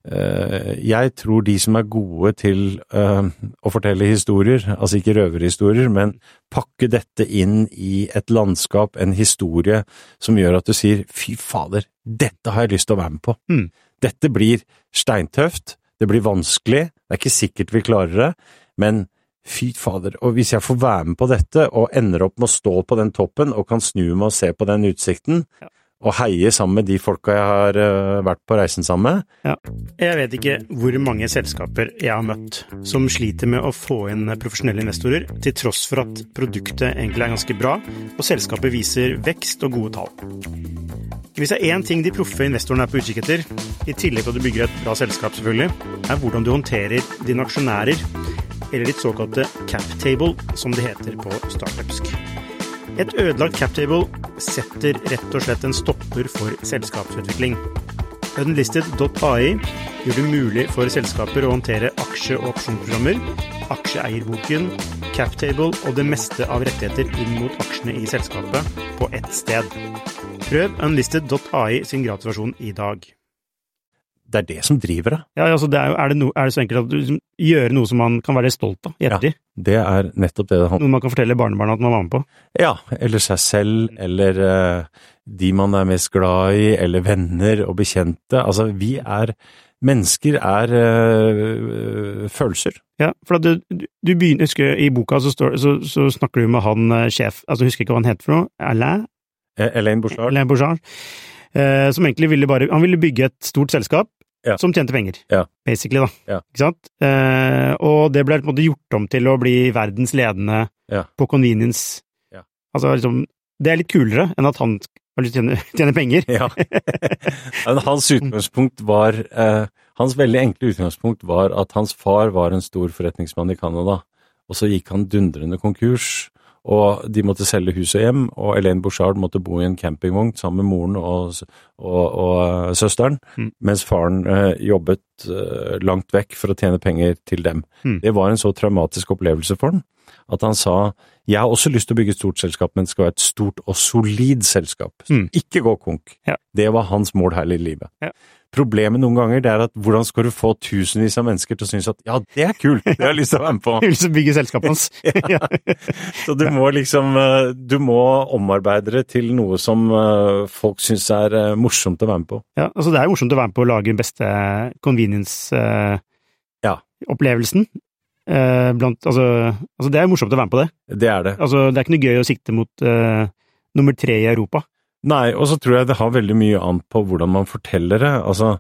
jeg tror de som gode til å fortelle historier, altså ikke røverhistorier, men pakke dette inn i et landskap, en historie som gjør at du sier, fy fader, dette har jeg lyst til å være med på. Dette blir steintøft, det blir vanskelig, det ikke sikkert vi klarer det, men fy fader, og hvis jeg får være med på dette og ender opp med å stå på den toppen og kan snu meg og se på den utsikten, og heie sammen med de folka jeg har vært på reisen sammen med. Ja. Jeg vet ikke hvor mange selskaper jeg har møtt som sliter med å få inn profesjonelle investorer, til tross for at produktet egentlig ganske bra, og selskapet viser vekst og gode tall. Hvis det en ting de proffe investorene på utkikk etter, i tillegg til at du bygger et bra selskap selvfølgelig, hvordan du håndterer dine aksjonærer, eller ditt såkalte cap table, som det heter på startupsk. Et ødelagt cap table setter rett og slett en stopper for selskapsutvikling. Unlisted.ai gjør det mulig for selskaper å håndtere aksje- og opsjonsprogrammer, aksjeeierboken, cap table og det meste av rettigheter inn mot aksjene i selskapet på ett sted. Prøv Unlisted.ai sin gratisversjon i dag. Det det som driver det. Ja, altså det det så enkelt at du gjør noe som man kan være stolt av i ettertid? Ja, det nettopp det handler om. Noe man kan fortelle barnebarna at man var med på? Ja, eller seg selv, eller de man mest glad i, eller venner og bekjente. Altså, mennesker følelser. Ja, for at du begynner, husker i boka så snakker du med han sjef, altså husker ikke hva han heter for noe? Alain Bouchard. Som egentlig han ville bygge et stort selskap som tjente penger, basically da, ikke sant? Og det ble på en måte gjort om til å bli verdens ledende på convenience. Altså liksom, det litt kulere enn at han har lyst til å tjene penger. Ja. Hans utgangspunkt var, hans veldig enkle utgangspunkt var at hans far var en stor forretningsmann i Canada, og så gikk han dundrende konkurs, og de måtte selge hus og hjem, og Alain Bouchard måtte bo i en campingvogn sammen med moren og søsteren, mens faren jobbet langt vekk for å tjene penger til dem. Det var en så traumatisk opplevelse for han, at han sa, jeg har også lyst til å bygge et stort selskap, men det skal være et stort og solid selskap. Ikke gå konk. Ja. Det var hans mål her i livet. Ja. Problemet noen ganger det at hvordan skal du få tusenvis av mennesker til å synes at ja, det kult, det har jeg lyst til å være med på. Jeg har lyst til å bygge selskapet hans. Så du må omarbeide det til noe som folk synes morsomt å være med på. Ja, altså det morsomt å være med på å lage den beste convenience-opplevelsen. Altså det morsomt å være med på det. Det det. Altså det ikke noe gøy å sikte mot nummer 3 i Europa. Nei, og så tror jeg det har veldig mye annet på hvordan man forteller det. Altså,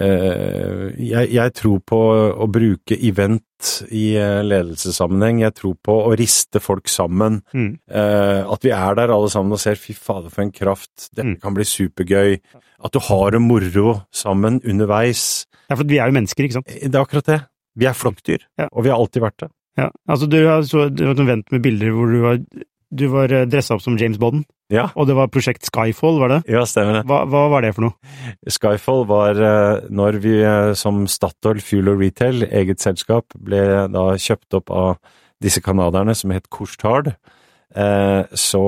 jeg tror på å bruke event i ledelsessammenheng. Jeg tror på å riste folk sammen. At vi der alle sammen og ser, fy fader for en kraft, dette kan bli supergøy. At du har det moro sammen underveis. Ja, for vi jo mennesker, ikke sant? Det akkurat det. Vi flokkdyr, og vi har alltid vært det. Ja, altså du har en event med bilder hvor du var dresset opp som James Bond. Ja. Og det var prosjekt Skyfall, var det? Ja, stemmer det. Hva var det for noe? Skyfall var når vi som Statoil Fuel og Retail, eget selskap, ble da kjøpt opp av disse kanaderne som het Couche-Tard. Så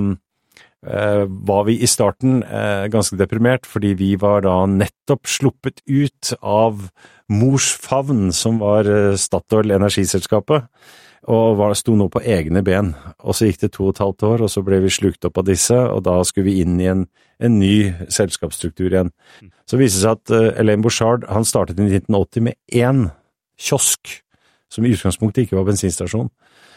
var vi i starten ganske deprimert, fordi vi var da nettopp sluppet ut av Mors Favn, som var Statoil energiselskapet. Og sto nå på egne ben, og så gikk det 2,5 år, og så ble vi slukt opp av disse, og da skulle vi inn i en ny selskapsstruktur igjen. Så viste det seg at Alain Bouchard, han startet i 1980 med 1 kiosk, som i utgangspunktet ikke var bensinstasjon.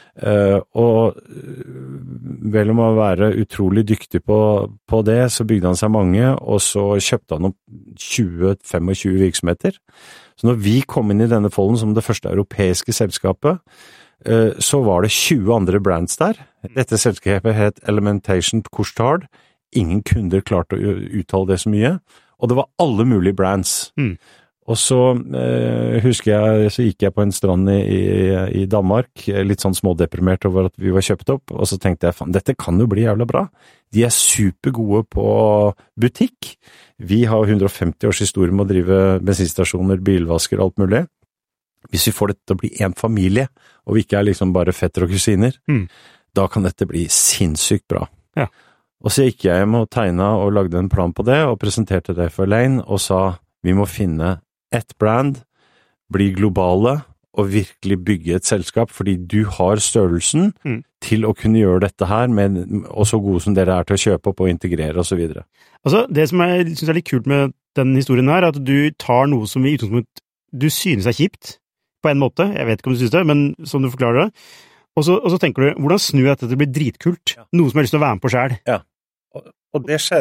Og vel om å være utrolig dyktig på det, så bygde han seg mange, og så kjøpte han opp 20-25 virksomheter. Så når vi kom inn i denne folden som det første europeiske selskapet, så var det 20 andre brands der. Dette selskapet het Elementation Couche-Tard. Ingen kunder klarte å uttale det så mye, og det var alle mulige brands. Og så husker jeg, så gikk jeg på en strand i Danmark, litt sånn smådeprimert over at vi var kjøpt opp, og så tenkte jeg, dette kan jo bli jævla bra. De supergode på butikk. Vi har 150 års historie med å drive bensinstasjoner, bilvasker, alt mulig. Hvis vi får dette til å bli en familie, og vi ikke liksom bare fetter og kusiner, da kan dette bli sinnssykt bra. Ja. Og så gikk jeg hjem og tegnet og lagde en plan på det, og presenterte det for Alain, og sa, vi må finne ett brand, bli globale og virkelig bygge et selskap, fordi du har størrelsen til å kunne gjøre dette her, og så gode som dere til å kjøpe opp og integrere og så videre. Altså, det som jeg synes litt kult med den historien her, er at du tar noe som i utgangspunkt du synes er kjipt, på en måte, jeg vet ikke om du synes det, men som du forklarer det, og så tenker du, hvordan snur jeg dette til å bli dritkult? Noe som jeg har lyst til å være med på selv. Ja, og det skjer.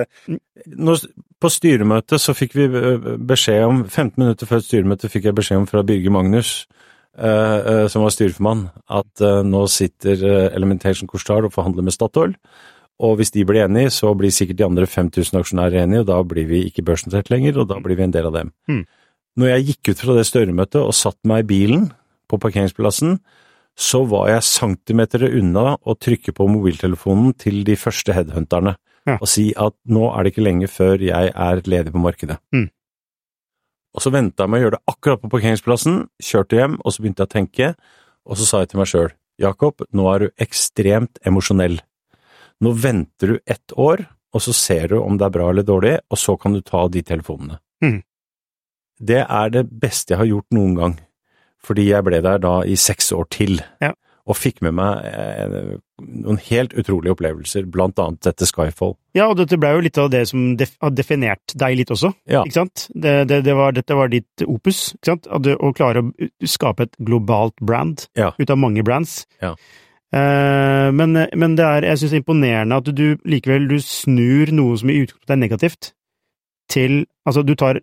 På styremøtet så fikk vi beskjed om, 15 minutter før styremøtet fikk jeg beskjed om fra Birger Magnus, som var styrformann, at nå sitter Elementation Couche-Tard og forhandler med Statoil, og hvis de blir enige, så blir sikkert de andre 5000 aksjonærer enige, og da blir vi ikke børsnotert lenger, og da blir vi en del av dem. Når jeg gikk ut fra det styremøtet og satt meg i bilen på parkeringsplassen, så var jeg centimeter unna å trykke på mobiltelefonen til de første headhunterne og si at nå er det ikke lenge før jeg er ledig på markedet. Og så ventet jeg med å gjøre det akkurat på parkeringsplassen, kjørte hjem, og så begynte jeg å tenke, og så sa jeg til meg selv, Jakob, nå er du ekstremt emosjonell. Nå venter du 1 år, og så ser du om det er bra eller dårlig, og så kan du ta de telefonene. Det er det beste jeg har gjort noen gang, fordi jeg ble der da i 6 år til, og fikk med meg noen helt utrolige opplevelser, blant annet dette Skyfall. Ja, og dette ble jo litt av det som har definert deg litt også, ikke sant? Dette var ditt opus, ikke sant? Å klare å skape et globalt brand ut av mange brands. Men jeg synes det er imponerende at du likevel snur noe som i utgangspunktet er negativt til, altså du tar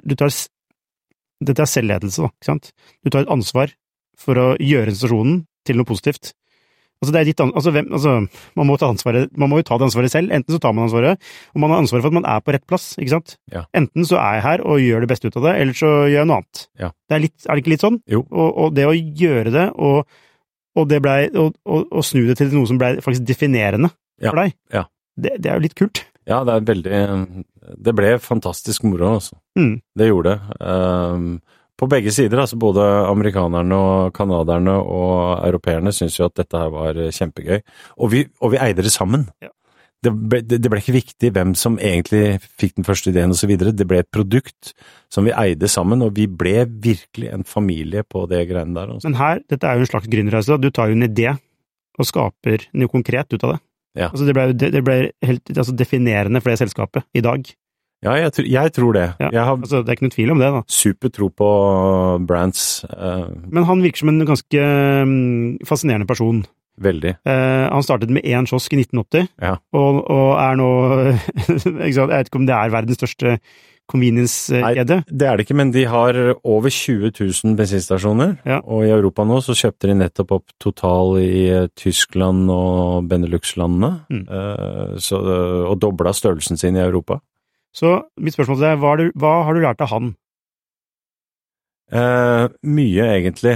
dette er selvledelse da, ikke sant? Du tar et ansvar for å gjøre stasjonen til noe positivt. Altså det er ditt man må jo ta det ansvaret selv, enten så tar man ansvaret, og man har ansvaret for at man er på rett plass, ikke sant? Enten så er jeg her og gjør det beste ut av det, eller så gjør jeg noe annet. Det er det ikke litt sånn? Jo. Og det å gjøre det, og det ble, og snu det til noe som ble faktisk definerende for deg, det er jo litt kult. Ja, det ble fantastisk moro, altså. Det gjorde det. På begge sider, altså både amerikanerne og kanaderne og europeerne synes jo at dette her var kjempegøy. Og vi eide det sammen. Det ble ikke viktig hvem som egentlig fikk den første ideen og så videre. Det ble et produkt som vi eide sammen, og vi ble virkelig en familie på det greiene der. Altså. Men dette er jo en slags gründerreise. Du tar jo en idé og skaper noe konkret ut av det. Altså det ble helt definerende for det selskapet i dag. Ja, jeg tror det. Det er ikke noen tvil om det da. Super tro på brands. Men han virker som en ganske fascinerende person. Veldig. Han startet med 1 kiosk i 1980, og er nå, jeg vet ikke om det er verdens største convenience-kjede. Nei, det er det ikke, men de har over 20 000 bensinstasjoner, og i Europa nå så kjøpte de nettopp opp Total i Tyskland og Benelux-landene, og doblet størrelsen sin i Europa. Så mitt spørsmål til deg, hva har du lært av han? Mye, egentlig.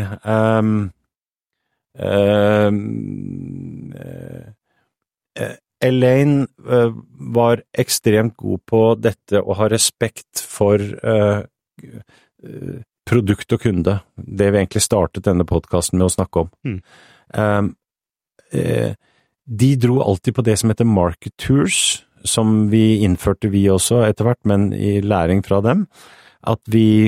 Elaine var ekstremt god på dette å ha respekt for produkt og kunde. Det vi egentlig startet denne podcasten med å snakke om. De dro alltid på det som heter market tours, som vi innførte vi også etter hvert, men i læring fra dem, at vi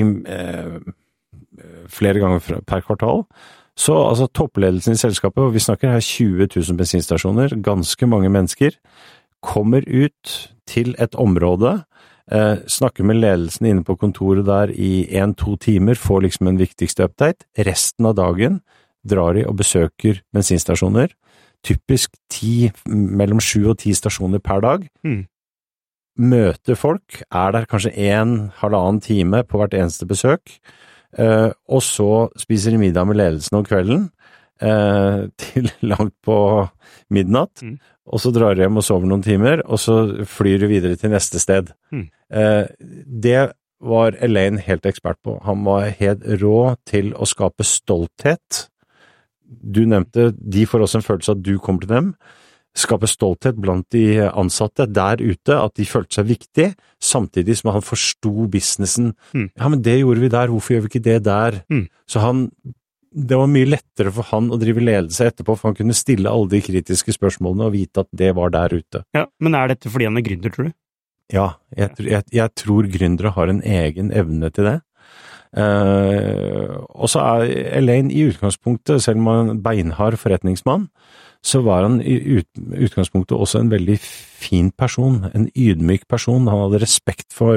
flere ganger per kvartal, så altså toppledelsen i selskapet, og vi snakker her 20 000 bensinstasjoner, ganske mange mennesker, kommer ut til et område, snakker med ledelsen inne på kontoret der i 1-2 timer, får liksom en viktigste update, resten av dagen drar de og besøker bensinstasjoner, typisk mellom 7 og 10 stasjoner per dag, møter folk, er der kanskje 1,5 time på hvert eneste besøk, og så spiser de middag med ledelsen om kvelden, til langt på midnatt, og så drar de hjem og sover noen timer, og så flyr de videre til neste sted. Det var Elaine helt ekspert på. Han var helt rå til å skape stolthet. Du nevnte, de får også en følelse at du kommer til dem, skape stolthet blant de ansatte der ute, at de følte seg viktig, samtidig som han forstod businessen. Ja, men det gjorde vi der, hvorfor gjør vi ikke det der? Så det var mye lettere for han å drive ledelse etterpå, for han kunne stille alle de kritiske spørsmålene og vite at det var der ute. Ja, men er dette fordi han er gründer, tror du? Ja, jeg tror gründere har en egen evne til det. Og så Elaine i utgangspunktet, selv om han er en beinhard forretningsmann, så var han i utgangspunktet også en veldig fin person, en ydmyk person. Han hadde respekt for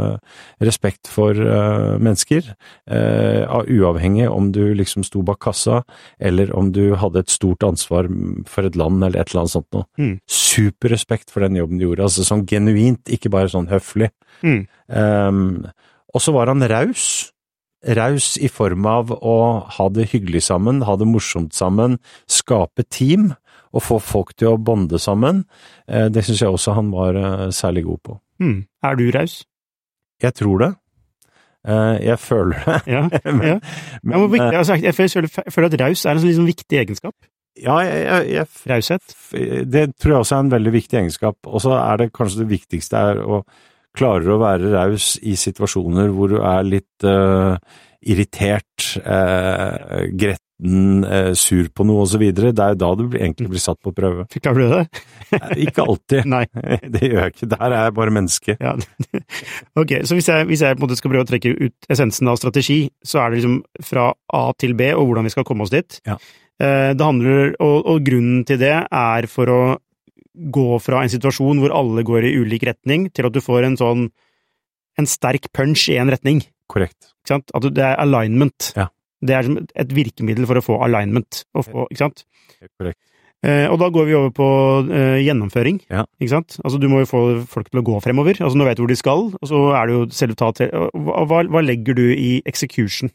mennesker, uavhengig om du liksom sto bak kassa, eller om du hadde et stort ansvar for et land, eller et eller annet sånt noe. Super respekt for den jobben du gjorde, altså sånn genuint, ikke bare sånn høflig. Og så var han raus i form av å ha det hyggelig sammen, ha det morsomt sammen, skape team og få folk til å bonde sammen. Det synes jeg også han var særlig god på. Er du raus? Jeg tror det. Jeg føler det. Ja. Jeg føler at raus er en sånn viktig egenskap. Ja, Raushet? Det tror jeg også er en veldig viktig egenskap. Og så er det kanskje det viktigste å klarer å være raus i situasjoner hvor du er litt irritert, gretten, sur på noe og så videre. Det er da du egentlig blir satt på prøve. Klarer du det? Ikke alltid. Nei. Det gjør jeg ikke. Der er jeg bare menneske. Ja. Ok, så hvis jeg på en måte skal prøve å trekke ut essensen av strategi, så er det liksom fra A til B og hvordan vi skal komme oss dit. Ja. Det handler, og grunnen til det er for å gå fra en situasjon hvor alle går i ulik retning, til at du får en sterk punch i en retning. Korrekt. Ikke sant? At det er alignment. Ja. Det er et virkemiddel for å få alignment. Ikke sant? Korrekt. Og da går vi over på gjennomføring. Ja. Ikke sant? Altså du må jo få folk til å gå fremover. Altså nå vet du hvor de skal, og så er det jo selv ta til. Hva legger du i execution?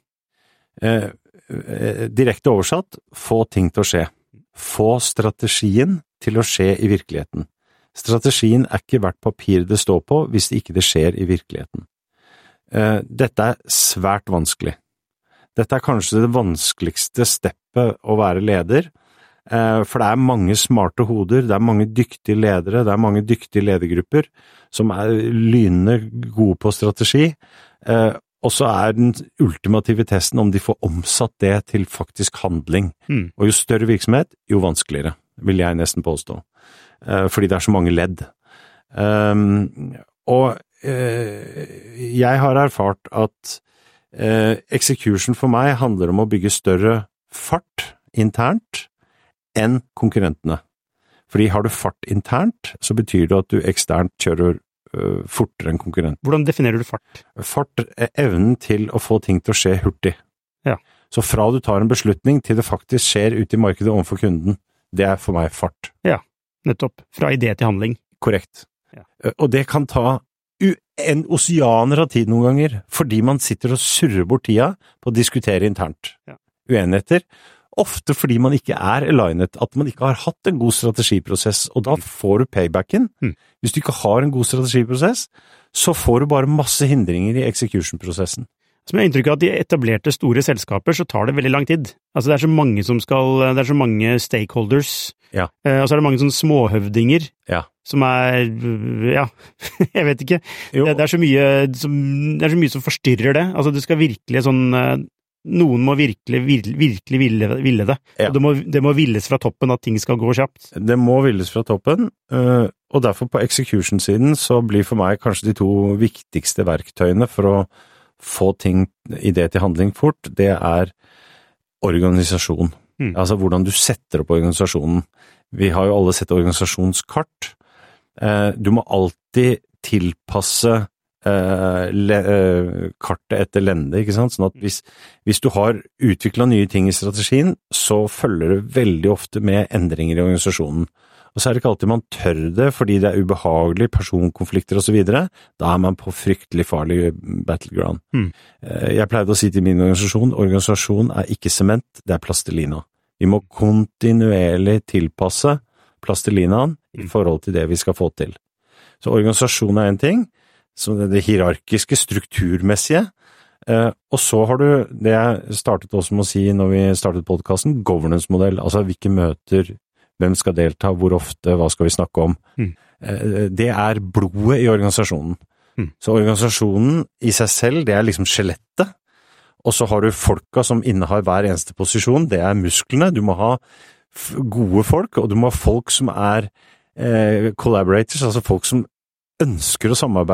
Direkte oversatt, få ting til å skje. Få strategien til å skje i virkeligheten. Strategien er ikke hvert papir det står på hvis ikke det skjer i virkeligheten. Dette er svært vanskelig. Dette er kanskje det vanskeligste steppet å være leder, for det er mange smarte hoder, det er mange dyktige ledere, det er mange dyktige ledergrupper som er lynende gode på strategi, og så er den ultimative testen om de får omsatt det til faktisk handling. Og jo større virksomhet, jo vanskeligere, vil jeg nesten påstå. Fordi det er så mange ledd. Jeg har erfart at execution for meg handler om å bygge større fart internt enn konkurrentene. Fordi har du fart internt, så betyr det at du eksternt kjører fortere enn konkurrent. Hvordan definerer du fart? Fart er evnen til å få ting til å skje hurtig. Ja. Så fra du tar en beslutning til det faktisk skjer ute i markedet overfor kunden, det er for meg fart. Ja, nettopp. Fra idé til handling. Korrekt. Ja. Og det kan ta en oseaner av tid noen ganger, fordi man sitter og surrer bort tida på å diskutere internt. Ja. Uenigheter. Ofte fordi man ikke er alignet, at man ikke har hatt en god strategiprosess, og da får du paybacken. Hvis du ikke har en god strategiprosess, så får du bare masse hindringer i execution-prosessen. Som jeg har inntrykk av at i etablerte store selskaper så tar det veldig lang tid. Altså det er så mange det er så mange stakeholders, ja. Og så er det mange sånne småhøvdinger, ja. Som er, ja, jeg vet ikke. Det er så mye som forstyrrer det. Altså det skal virkelig noen må virkelig ville det. Ja. Og det må villes fra toppen at ting skal gå kjapt. Det må villes fra toppen, og derfor på execution-siden så blir for meg kanskje de to viktigste verktøyene for å få ting, idé til handling fort, det er organisasjon. Altså hvordan du setter opp organisasjonen. Vi har jo alle sett organisasjonskart. Du må alltid tilpasse kartet etter lende, ikke sant? Sånn at hvis du har utviklet nye ting i strategien, så følger det veldig ofte med endringer i organisasjonen. Og så er det ikke alltid man tør det, fordi det er ubehagelig, personkonflikter og så videre. Da er man på fryktelig farlig battleground. Jeg pleide å si til min organisasjon er ikke sement, det er plastelina. Vi må kontinuerlig tilpasse plastelinaen i forhold til det vi skal få til. Så organisasjon er en ting, så det hierarkiske, strukturmessige, og så har du det jeg startet også med å si når vi startet podcasten, governance-modell, altså hvilke møter, hvem skal delta, hvor ofte, hva skal vi snakke om. Det er blodet i organisasjonen. Så organisasjonen i seg selv, det er liksom skjelettet, og så har du folka som innehar hver eneste posisjon, det er musklene, du må ha gode folk, og du må ha folk som er collaborators, altså folk som ønsker å samarbeide,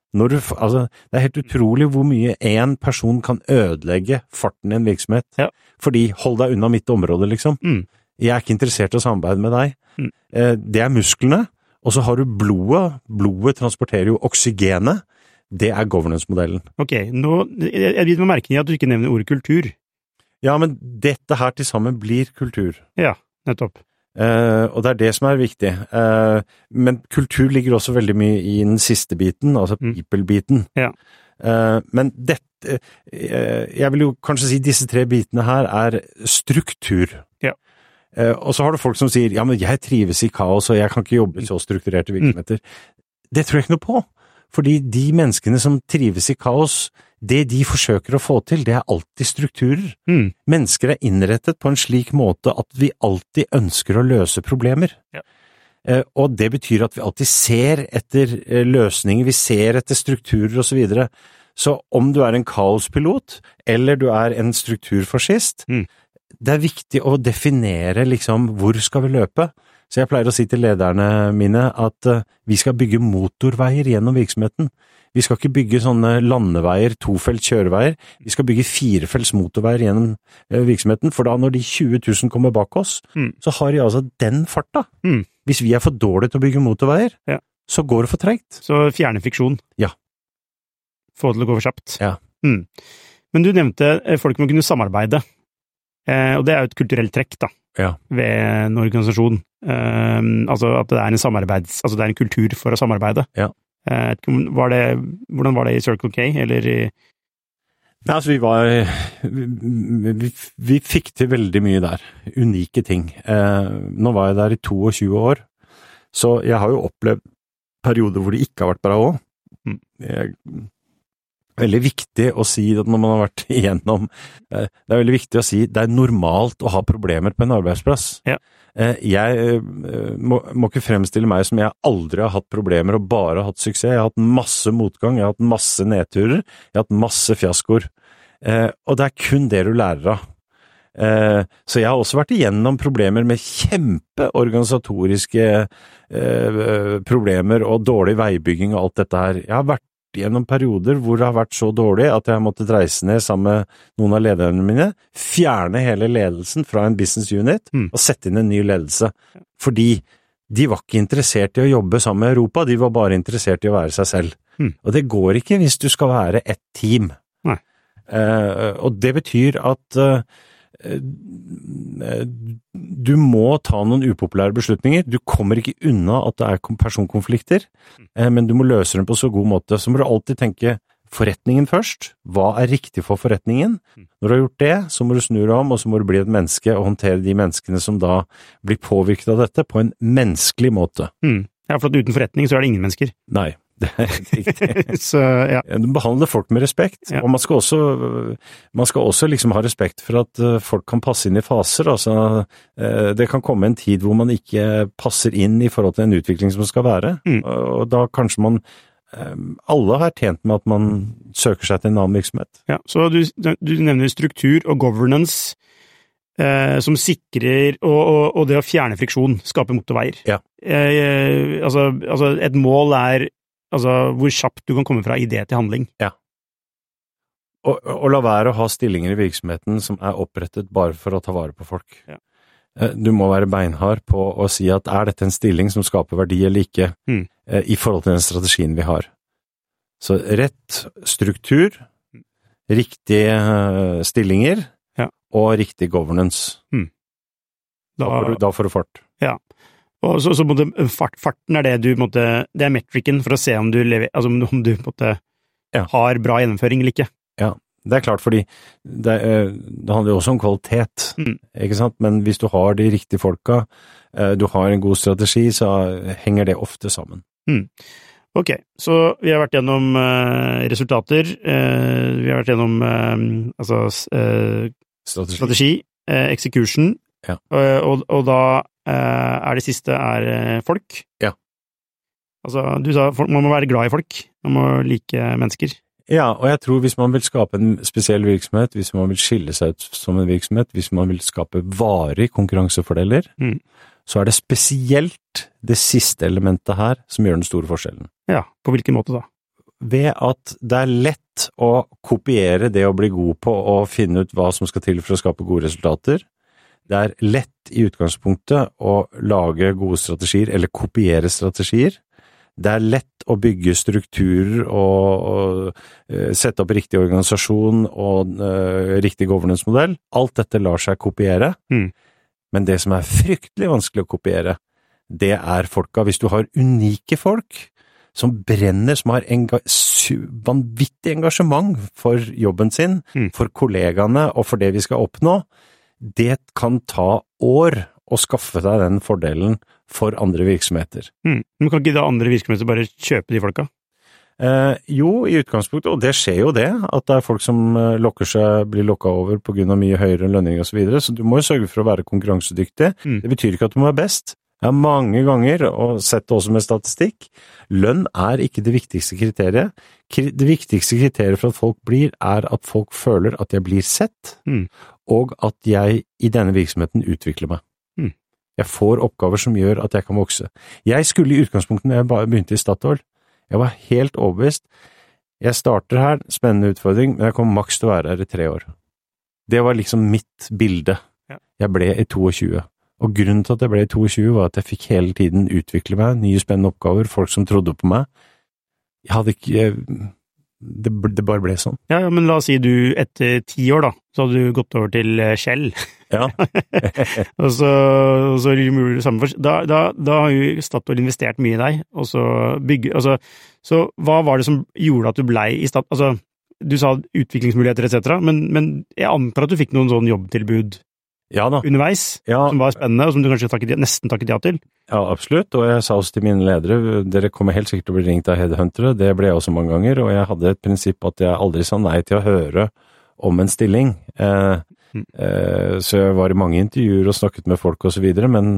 Altså, det helt utrolig hvor mye en person kan ødelegge farten i en virksomhet. Ja. Fordi, hold deg unna mitt område, liksom. Jeg ikke interessert i å samarbeide med deg. Det musklene, og så har du blodet. Blodet transporterer jo oksygenet. Det governance-modellen. Ok, jeg vil merke at du ikke nevner ordet kultur. Ja, men dette her til sammen blir kultur. Ja, nettopp. Og det det som viktig. Men kultur ligger også veldig mye i den siste biten, altså people-biten. Ja. Men dette, jeg vil jo kanskje si disse 3 bitene her struktur. Ja. Og så har du folk som sier, ja, men jeg trives i kaos, og jeg kan ikke jobbe i så strukturerte virksomheter. Det tror jeg ikke noe på. Fordi de menneskene som trives i kaos, det de forsøker å få til, det alltid strukturer. Mennesker innrettet på en slik måte at vi alltid ønsker å løse problemer. Ja. Og det betyr at vi alltid ser etter løsninger, vi ser etter strukturer og så videre. Så om du en kaospilot, eller du en strukturfascist, det viktig å definere liksom hvor skal vi løpe. Så jeg pleier å si til lederne mine at vi skal bygge motorveier gjennom virksomheten. Vi skal ikke bygge sånne landeveier, 2-felts kjøreveier. Vi skal bygge 4-felts motorveier gjennom virksomheten, for da når de 20 000 kommer bak oss, så har de altså den farta. Hvis vi for dårlige til å bygge motorveier, så går det for tregt. Så fjerne friksjon. Ja. Få det til å gå for kjapt. Ja. Men du nevnte folk må kunne samarbeide. Og det jo et kulturelt trekk da, ved en organisasjon. Altså at det altså det en kultur for å samarbeide. Ja. Hvordan var det i Circle K, eller i... Nei, altså vi fikk til veldig mye der. Unike ting. Nå var jeg der i 22 år, så jeg har jo opplevd perioder hvor det ikke har vært bra også. Det veldig viktig å si at når man har vært igjennom, det veldig viktig å si det normalt å ha problemer på en arbeidsplass. Ja. Jeg må ikke fremstille meg som jeg aldri har hatt problemer og bare hatt suksess. Jeg har hatt masse motgang, jeg har hatt masse nedturer, jeg har hatt masse fiaskoer. Og det kun det du lærer av. Så jeg har også vært igjennom problemer med kjempeorganisatoriske problemer og dårlig veibygging og alt dette her. Jeg har vært gjennom perioder hvor det har vært så dårlig at jeg måtte reise ned sammen med noen av lederne mine, fjerne hele ledelsen fra en business unit og sette inn en ny ledelse. Fordi de var ikke interessert i å jobbe sammen med Europa, de var bare interessert i å være seg selv. Og det går ikke hvis du skal være et team. Og det betyr at du må ta noen upopulære beslutninger. Du kommer ikke unna at det personkonflikter, men du må løse dem på så god måte. Så må du alltid tenke forretningen først. Hva riktig for forretningen? Når du har gjort det, så må du snu deg om, og så må du bli et menneske og håndtere de menneskene som da blir påvirket av dette på en menneskelig måte. Ja, for at uten forretning så det ingen mennesker. Nei. Det riktig. Så, ja. Du behandler folk med respekt, og man skal også liksom ha respekt for at folk kan passe inn i faser. Altså, det kan komme en tid hvor man ikke passer inn i forhold til en utvikling som skal være, og da kanskje man alle har tjent med at man søker seg til en annen virksomhet. Ja, så du nevner struktur og governance som sikrer, og det å fjerne friksjon, skape motorveier. Ja. Altså et mål hvor kjapt du kan komme fra idé til handling. Ja. Og la være å ha stillinger i virksomheten som opprettet bare for å ta vare på folk. Ja. Du må være beinhard på å si at dette en stilling som skaper verdi eller ikke i forhold til den strategien vi har. Så rett struktur, riktige stillinger og riktig governance. Da får du fart. Ja. Og så farten det det metricen for å se om du lever, altså om du har bra gjennomføring eller ikke. Ja, det klart, fordi det handler jo også om kvalitet, ikke sant? Men hvis du har de riktige folka, du har en god strategi, så henger det ofte sammen. Ok, så vi har vært gjennom resultater, vi har vært gjennom strategi, execution, og da det siste folk. Ja. Altså, du sa man må være glad i folk, man må like mennesker. Ja, og jeg tror hvis man vil skape en spesiell virksomhet, hvis man vil skille seg ut som en virksomhet, hvis man vil skape varig konkurransefordeler, så det spesielt det siste elementet her som gjør den store forskjellen. Ja, på hvilken måte da? ved at det lett å kopiere det å bli god på og finne ut hva som skal til for å skape gode resultater. Det lett i utgangspunktet å lage gode strategier, eller kopiere strategier. Det lett å bygge strukturer og sette opp riktig organisasjon og riktig governance-modell. Alt dette lar seg kopiere. Men det som fryktelig vanskelig å kopiere, det folka. Hvis du har unike folk som brenner, som har vanvittig engasjement for jobben sin, for kollegaene og for det vi skal oppnå, det kan ta år å skaffe deg den fordelen for andre virksomheter. Men kan ikke da andre virksomheter bare kjøpe de folka? Jo, i utgangspunktet, og det skjer jo det, at det folk som blir lokket over på grunn av mye høyere lønning og så videre, så du må jo sørge for å være konkurransedyktig. Det betyr ikke at du må være best. Jeg har mange ganger, og sett det også med statistikk, lønn ikke det viktigste kriteriet. Det viktigste kriteriet for at folk blir, at folk føler at jeg blir sett, og at jeg i denne virksomheten utvikler meg. Jeg får oppgaver som gjør at jeg kan vokse. Jeg skulle i utgangspunktet, når jeg begynte i Statoil, jeg var helt overbevist. Jeg starter her, spennende utfordring, men jeg kommer maks til å være her i 3 år. Det var liksom mitt bilde. Jeg ble i 22. Og grunnen til at jeg ble i 22 var at jeg fikk hele tiden utvikle meg, nye spennende oppgaver, folk som trodde på meg. Jeg hadde ikke... Det bare ble sånn. Ja, men la oss si du etter 10 år da, så hadde du gått over til Shell. Ja. og så gjorde du det samme. Da har jo Statoil investert mye i deg, og så hva var det som gjorde at du ble i Statoil? Altså, du sa utviklingsmuligheter, etc., men jeg antar at du fikk noen sånn jobbtilbud underveis, som var spennende, og som du kanskje nesten takket ja til? Ja, absolutt, og jeg sa også til mine ledere, dere kommer helt sikkert til å bli ringt av headhuntere, det ble jeg også mange ganger, og jeg hadde et prinsipp at jeg aldri sa nei til å høre om en stilling. Så jeg var i mange intervjuer og snakket med folk og så videre, men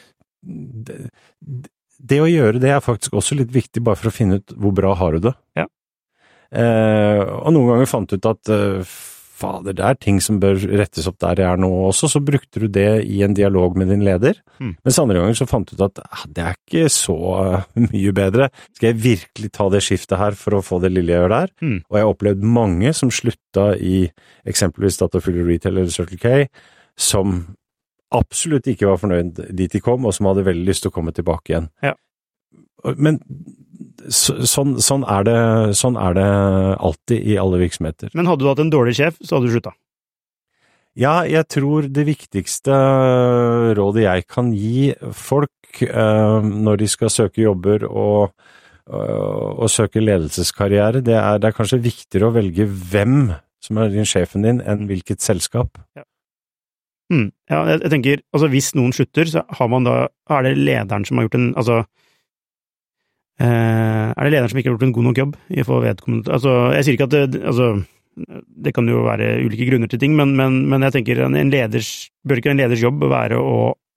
det å gjøre det faktisk også litt viktig, bare for å finne ut hvor bra har du det. Ja. Og noen ganger fant ut at fader, det ting som bør rettes opp der jeg nå også, så brukte du det i en dialog med din leder. Mens andre ganger så fant du ut at det ikke så mye bedre. Skal jeg virkelig ta det skiftet her for å få det lille jeg gjør der? Og jeg har opplevd mange som slutta i eksempelvis Statoil Fuel Retail eller Circle K, som absolutt ikke var fornøyd dit de kom, og som hadde veldig lyst til å komme tilbake igjen. Ja. Men sånn det alltid i alle virksomheter. Men hadde du hatt en dårlig sjef, så hadde du sluttet? Ja, jeg tror det viktigste rådet jeg kan gi folk når de skal søke jobber og søke ledelseskarriere, det er kanskje viktigere å velge hvem som din sjefen din, enn hvilket selskap. Ja. Ja, jeg tenker, altså hvis noen slutter, så er det lederen som har gjort er det lederen som ikke har gjort en god nok jobb i å få vedkommende? Altså, jeg sier ikke at det kan jo være ulike grunner til ting, men jeg tenker bør ikke en leders jobb være å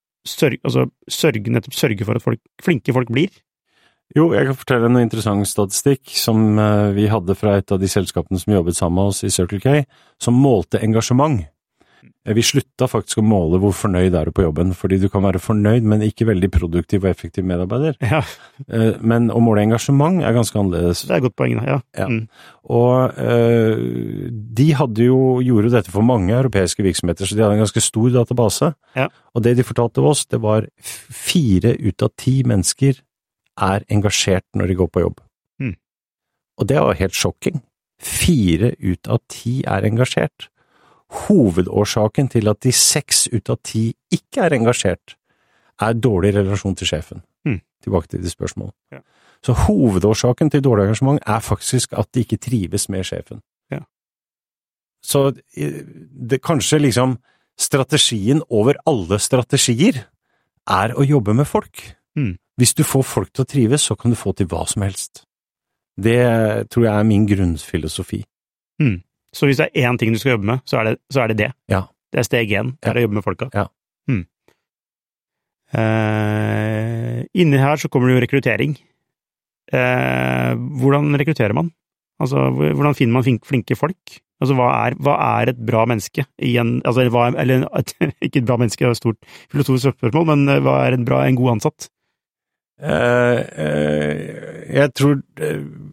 sørge for at flinke folk blir? Jo, jeg kan fortelle en interessant statistikk som vi hadde fra et av de selskapene som jobbet sammen med oss i Circle K, som målte engasjement. Vi slutta faktisk å måle hvor fornøyd du på jobben, fordi du kan være fornøyd, men ikke veldig produktiv og effektiv medarbeider. Ja. Men å måle engasjement ganske annerledes. Det et godt poeng, ja. Ja. Og de gjorde dette for mange europeiske virksomheter, så de hadde en ganske stor database. Ja. Og det de fortalte oss, det var 4 ut av 10 mennesker engasjert når de går på jobb. Og det var helt sjokking. 4 ut av 10 engasjert. Hovedårsaken til at de 6 ut av 10 ikke engasjert, dårlig relasjon til sjefen. Tilbake til de spørsmålene. Ja. Så hovedårsaken til dårlig engasjement faktisk at de ikke trives med sjefen. Ja. Så det kanskje liksom strategien over alle strategier å jobbe med folk. Hvis du får folk til å trives, så kan du få til hva som helst. Det tror jeg min grunnfilosofi. Så hvis det én ting du skal jobbe med, så er det det? Ja. Det steg 1, det å jobbe med folka? Ja. Inni her så kommer det jo rekruttering. Hvordan rekrutterer man? Altså, hvordan finner man flinke folk? Altså, hva et bra menneske? Ikke et bra menneske, det et stort filosofisk spørsmål, men hva en god ansatt? Jeg tror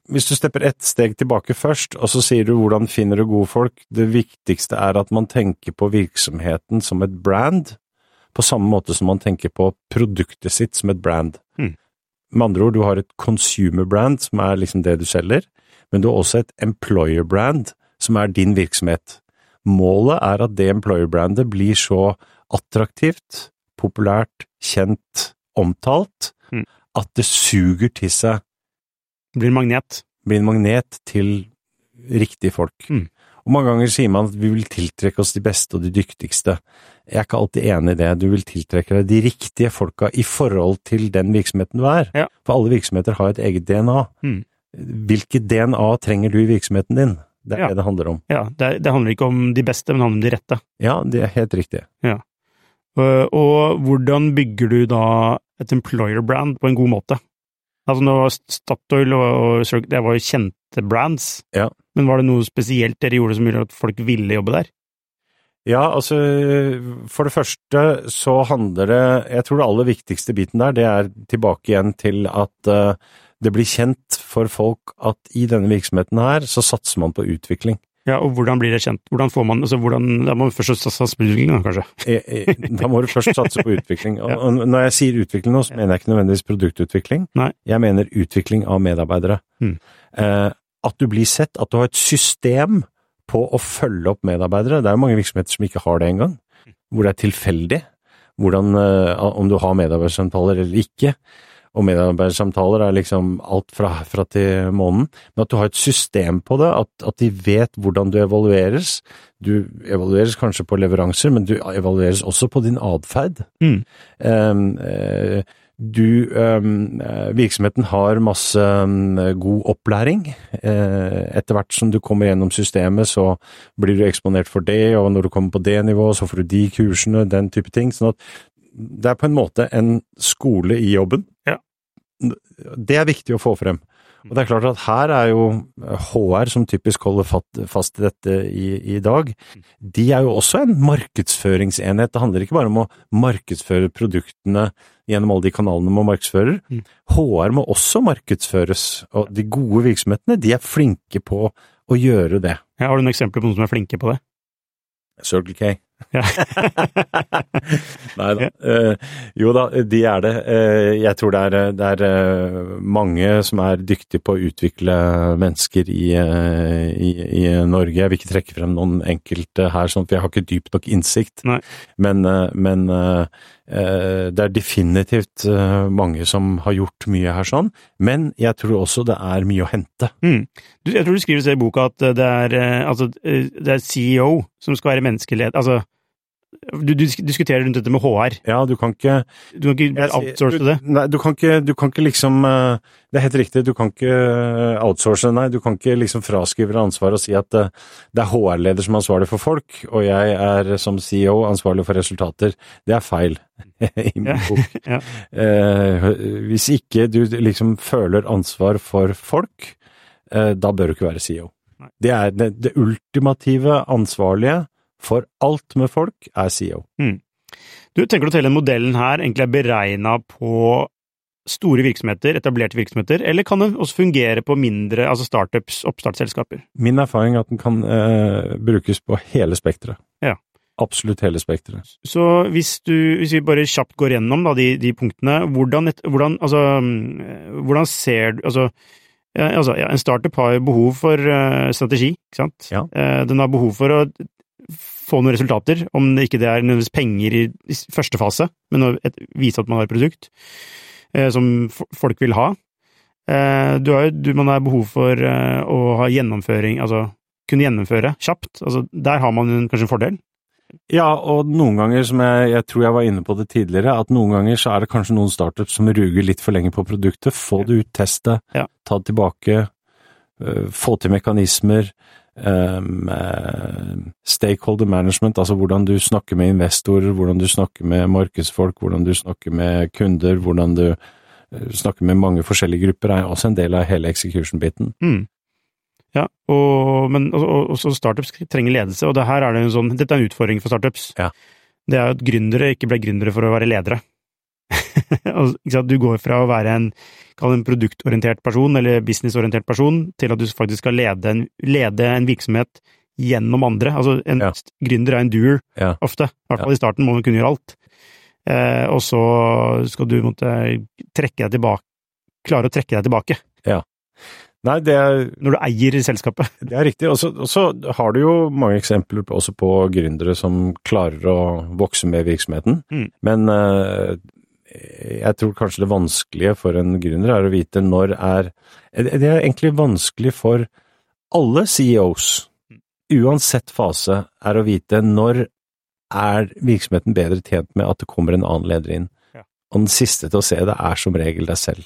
hvis du stepper ett steg tilbake først, og så sier du hvordan finner du gode folk, det viktigste at man tenker på virksomheten som et brand, på samme måte som man tenker på produktet sitt som et brand. Med andre ord, du har et consumer brand, som liksom det du selger, men du har også et employer brand, som din virksomhet. Målet at det employer brandet blir så attraktivt, populært, kjent, omtalt, at det suger til seg. Blir en magnet til riktige folk. Og mange ganger sier man at vi vil tiltrekke oss de beste og de dyktigste. Jeg ikke alltid enig i det. Du vil tiltrekke deg de riktige folka i forhold til den virksomheten du Ja. For alle virksomheter har et eget DNA. Hvilket DNA trenger du i virksomheten din? Det det det handler om. Ja, det handler ikke om de beste, men det handler om de rette. Ja, det helt riktig. Ja. Og hvordan bygger du da et employer brand på en god måte? Altså nå Statoil og Circle, det var jo kjente brands, men var det noe spesielt dere gjorde som gjorde at folk ville jobbe der? Ja, altså, for det første så handler det, jeg tror det aller viktigste biten der, det tilbake igjen til at det blir kjent for folk at i denne virksomheten her, så satser man på utvikling. Ja, og hvordan blir det kjent? Hvordan får man, altså da må man først satse på utvikling, da, kanskje? Da må du først satse på utvikling. Og når jeg sier utvikling nå, så mener jeg ikke nødvendigvis produktutvikling. Nei. Jeg mener utvikling av medarbeidere. At du blir sett, at du har et system på å følge opp medarbeidere. Det jo mange virksomheter som ikke har det engang. Hvor det tilfeldig. Om du har medarbeidersamtaler eller ikke. Og medarbeidersamtaler liksom alt fra til måneden, men at du har et system på det, at de vet hvordan du evalueres. Du evalueres kanskje på leveranser, men du evalueres også på din adferd. Virksomheten har masse god opplæring. Etter hvert som du kommer gjennom systemet, så blir du eksponert for det, og når du kommer på det nivået, så får du de kursene, den type ting. Sånn at det på en måte en skole i jobben. Ja. Det viktig å få frem. Og det klart at her jo HR som typisk holder fast i dette i dag. De jo også en markedsføringsenhet. Det handler ikke bare om å markedsføre produktene gjennom alle de kanalene man markedsfører. HR må også markedsføres, og de gode virksomhetene, de flinke på å gjøre det. Ja, har du noen eksempler på noen som flinke på det? Circle K. Ja. Nei da. Jo da, de det. Jeg tror det mange som dyktige på å utvikle mennesker i Norge. Jeg vil ikke trekke frem noen enkelte her, sånn, for jeg har ikke dypt nok innsikt. Nei. Men det definitivt mange som har gjort mye her sånn. Men jeg tror også det mye å hente. Jeg tror du skriver i boka at det CEO som skal være menneskeledd, altså du diskuterer rundt dette med HR. Ja, du kan ikke outsource det. Nei, du kan ikke liksom, det helt riktig, du kan ikke outsource, nei, du kan ikke liksom fraskrive ansvar og si at det HR-leder som ansvarlig for folk, og jeg som CEO ansvarlig for resultater. Det feil i min bok. Ja. Hvis ikke du liksom føler ansvar for folk, da bør du ikke være CEO. Nei. Det ultimative ansvarlige for alt med folk CEO. Du, tenker du at hele modellen her egentlig beregnet på store virksomheter, etablerte virksomheter, eller kan den også fungere på mindre, altså startups, oppstartsselskaper? Min erfaring at den kan brukes på hele spektret. Ja. Absolutt hele spektret. Så hvis vi bare kjapt går gjennom da, de punktene, hvordan ser du, en startup har jo behov for strategi, ikke sant? Ja. Den har behov for å få noen resultater, om det ikke nødvendigvis penger i første fase, men å vise at man har et produkt som folk vil ha. Man har behov for å ha gjennomføring, altså kunne gjennomføre kjapt. Altså, der har man kanskje en fordel. Ja, og noen ganger, som jeg tror jeg var inne på det tidligere, at noen ganger så det kanskje noen startups som ruger litt for lenge på produktet. Få det ut, teste, ta det tilbake, få til mekanismer, stakeholder management, altså hvordan du snakker med investorer, hvordan du snakker med markedsfolk, hvordan du snakker med kunder, hvordan du snakker med mange forskjellige grupper, også en del av hele execution-biten. Ja, men også startups trenger ledelse, og dette en utfordring for startups. Ja. Det at gründere ikke ble gründere for å være ledere. ikke sant, du går fra å være en produktorientert person, eller businessorientert person, til at du faktisk skal lede en virksomhet gjennom andre. Altså, en gründer en doer, ofte. I hvert fall i starten må du kunne gjøre alt. Og så skal du trekke deg tilbake, klare å trekke deg tilbake. Ja. Nei, når du eier selskapet. Det riktig, og så har du jo mange eksempler også på gründere som klarer å vokse med virksomheten, men jeg tror kanskje det vanskelige for en gründer å vite når det egentlig vanskelig for alle CEOs, uansett fase, å vite når virksomheten bedre tjent med at det kommer en annen leder inn. Ja. Og den siste til å se det som regel deg selv.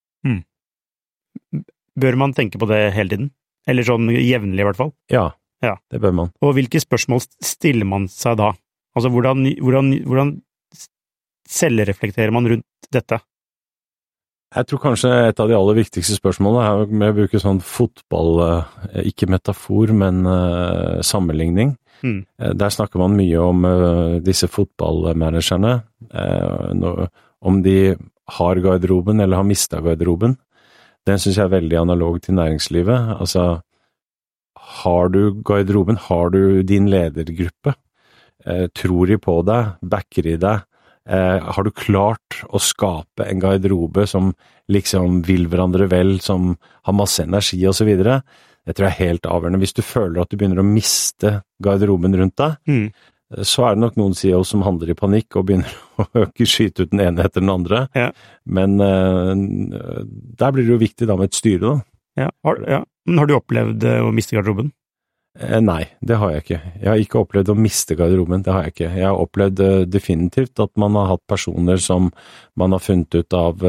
Bør man tenke på det hele tiden? Eller sånn jevnlig i hvert fall? Ja, det bør man. Og hvilke spørsmål stiller man seg da? Altså, hvordan selvreflekterer man rundt dette? Jeg tror kanskje et av de aller viktigste spørsmålene med å bruke sånn fotball, ikke metafor, men sammenligning. Der snakker man mye om disse fotballmanagerne, om de har garderoben eller har mistet garderoben. Den synes jeg veldig analog til næringslivet. Altså, har du garderoben, har du din ledergruppe, tror de på deg, backer de deg, har du klart å skape en garderobe som liksom vil hverandre vel, som har masse energi og så videre. Det tror jeg helt avgjørende. Hvis du føler at du begynner å miste garderoben rundt deg, så det nok noen CEOs som handler i panikk og begynner å skyte ut den ene etter den andre. Ja. Men der blir det jo viktig da med et styre da. Men har du opplevd å miste garderoben? Nei, det har jeg ikke. Jeg har ikke opplevd å miste garderoben, det har jeg ikke. Jeg har opplevd definitivt at man har hatt personer som man har funnet ut av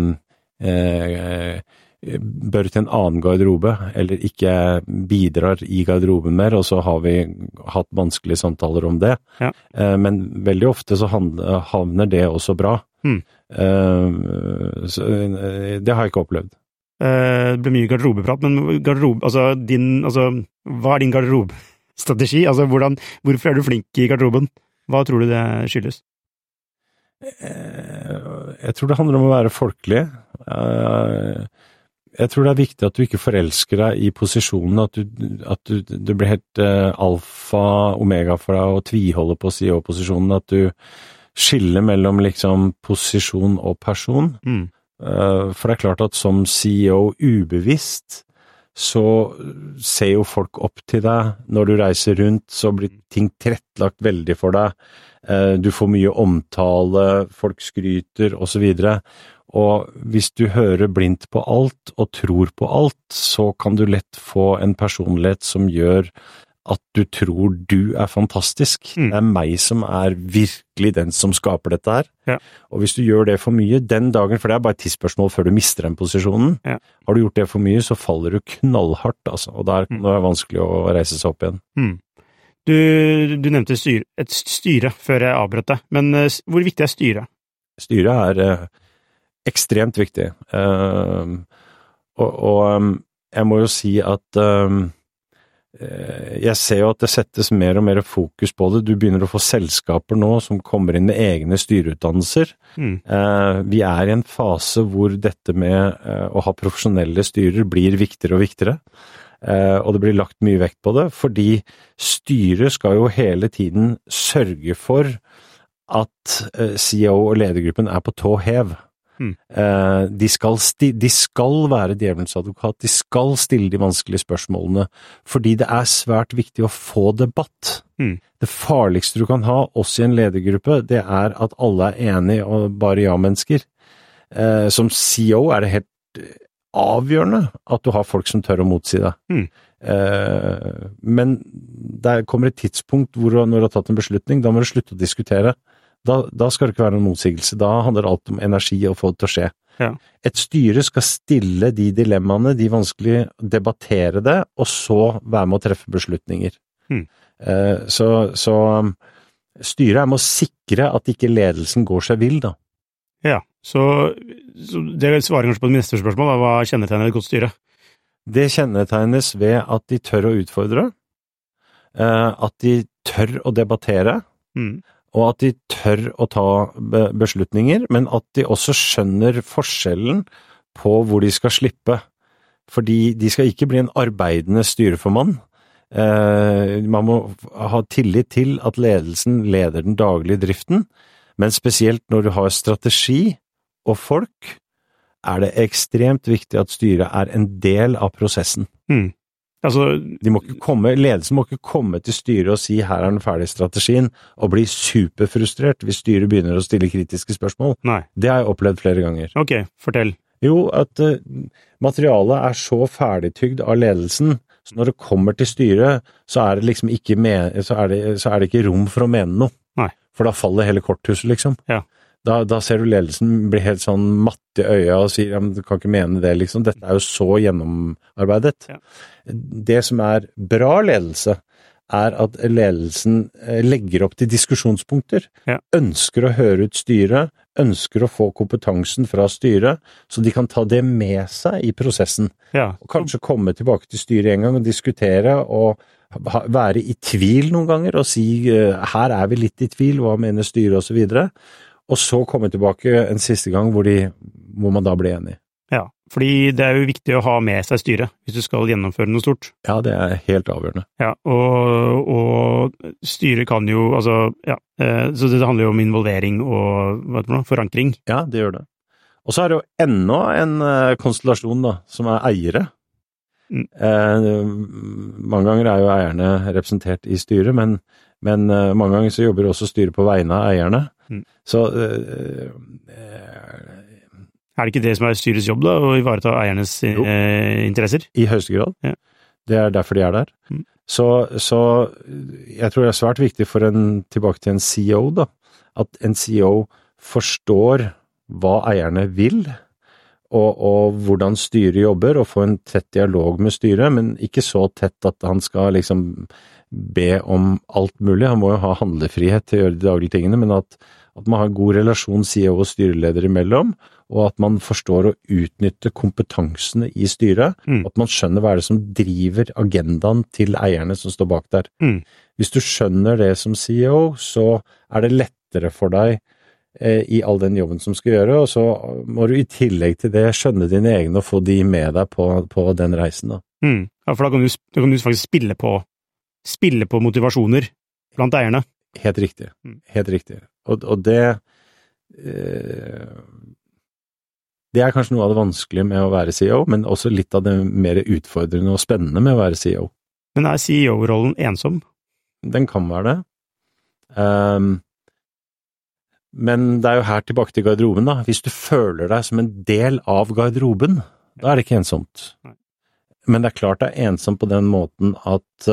bør til en annen garderobe, eller ikke bidrar i garderoben mer, og så har vi hatt vanskelige samtaler om det. Ja. Men veldig ofte så havner det også bra. Så, det har jeg ikke opplevd. Det blir mye garderobeprat, men hva din garderobestrategi? Altså, hvorfor du flink i garderoben? Hva tror du det skyldes? Jeg tror det handler om å være folkelig. Jeg tror det viktig at du ikke forelsker deg i posisjonen, at du blir helt alfa, omega for deg og tviholder på CEO-posisjonen, at du skiller mellom liksom posisjon og person. For det er klart at som CEO ubevisst, så ser jo folk opp til deg. Når du reiser rundt, så blir ting tilrettelagt veldig for deg. Du får mye omtale, folk skryter og så videre. Og hvis du hører blindt på alt og tror på alt, så kan du lett få en personlighet som gjør at du tror du fantastisk. Det er meg som virkelig den som skaper dette her. Ja. Og hvis du gjør det for mye den dagen, for det bare et tidsspørsmål før du mister den posisjonen, har du gjort det for mye, så faller du knallhardt, altså. Og da er det vanskelig å reise seg opp igjen. Du nevnte et styre før jeg avbrøt deg, men hvor viktig styret? Styret ekstremt viktig. Og jeg må jo si at jeg ser jo at det settes mer og mer fokus på det. Du begynner å få selskaper nå som kommer inn med egne styreutdannelser. Vi i en fase hvor dette med å ha profesjonelle styrer blir viktigere og viktigere. Og det blir lagt mye vekt på det, fordi styret skal jo hele tiden sørge for at CEO og ledergruppen på tå hev. De skal være djevelens advokat, de skal stille de vanskelige spørsmålene, fordi det svært viktig å få debatt. Det farligste du kan ha, også i en ledergruppe, det at alle enige og bare ja-mennesker. Som CEO det helt avgjørende at du har folk som tør å motsi deg. Men der kommer et tidspunkt hvor når du har tatt en beslutning, da må du slutte å diskutere. Da skal det ikke være noen motsigelse. Da handler alt om energi og få det til å skje. Ja. Et styre skal stille de dilemmaene, de vanskelige, debattere det, og så være med å treffe beslutninger. Så styret med å sikre at ikke ledelsen går seg vill, da. Ja, så det svarer kanskje på det neste spørsmål, da. Hva kjennetegner et godt styre? Det kjennetegnes ved at de tør å utfordre, at de tør å debattere, og at de tør å ta beslutninger, men at de også skjønner forskjellen på hvor de skal slippe. Fordi de skal ikke bli en arbeidende styreformann. Man må ha tillit til at ledelsen leder den daglige driften, men spesielt når du har strategi og folk, det ekstremt viktig at styret en del av prosessen. Altså, ledelsen må ikke komme til styret og si her den ferdige strategien, og bli superfrustrert hvis styret begynner å stille kritiske spørsmål. Nei. Det har jeg opplevd flere ganger. Ok, fortell. Jo, at materialet så ferdigtygd av ledelsen, så når det kommer til styret, så det liksom ikke så det ikke rom for å mene noe. Nei. For da faller hele korthuset, liksom. Ja. Da ser du ledelsen bli helt sånn matt i øya og sier, ja, men du kan ikke mene det, liksom. Dette jo så gjennomarbeidet. Ja. Det som bra ledelse, at ledelsen legger opp til diskusjonspunkter, ønsker å høre ut styret, ønsker å få kompetansen fra styret, så de kan ta det med seg i prosessen. Ja. Og kanskje komme tilbake til styret en gang og diskutere, og være i tvil noen ganger, og si, her vi litt i tvil, hva mener styret, og så videre. Og så komme tilbake en siste gang hvor man da blir enig. Ja, fordi det jo viktig å ha med seg styret hvis du skal gjennomføre noe stort. Ja, det helt avgjørende. Ja, og styret kan jo, så det handler jo om involvering og forankring. Ja, det gjør det. Og så det jo enda en konstellasjon da, som eiere. Mange ganger jo eierne representert i styret, men mange ganger så jobber også styret på vegne av eierne. Så det ikke det som styrets jobb da, å ivareta eiernes interesser? I høyeste grad. Ja. Det derfor de der. Så jeg tror det svært viktig tilbake til en CEO da, at en CEO forstår hva eierne vil, og hvordan styret jobber, og få en tett dialog med styret, men ikke så tett at han skal liksom be om alt mulig. Han må jo ha handlefrihet til å gjøre de daglige tingene, men at man har en god relasjon CEO og styreleder imellom, og at man forstår å utnytte kompetansene i styret, og at man skjønner hva det som driver agendaen til eierne som står bak der. Hvis du skjønner det som CEO, så det lettere for deg i all den jobben som skal gjøre, og så må du i tillegg til det skjønne dine egne og få de med deg på den reisen. Da. Ja, for da kan du faktisk spille på motivasjoner blant eierne. Helt riktig. Helt riktig. Og det kanskje noe av det vanskelige med å være CEO, men også litt av det mer utfordrende og spennende med å være CEO. Men CEO-rollen ensom? Den kan være det. Men det jo her tilbake til garderoben da. Hvis du føler deg som en del av garderoben, da det ikke ensomt. Nei. Men det klart det ensomt på den måten at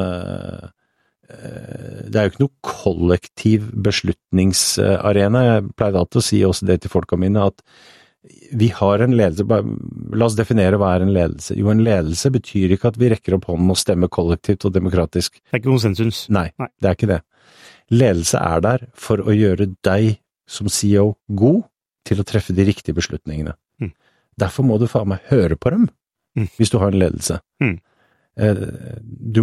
det jo ikke noe kollektiv beslutningsarena. Jeg pleier alltid å si også det til folka mine, at vi har en ledelse. La oss definere hva en ledelse. Jo, en ledelse betyr ikke at vi rekker opp hånden og stemmer kollektivt og demokratisk. Det ikke konsensus. Nei, det ikke det. Ledelse der for å gjøre deg som CEO god til å treffe de riktige beslutningene. Derfor må du faen meg høre på dem, hvis du har en ledelse. Du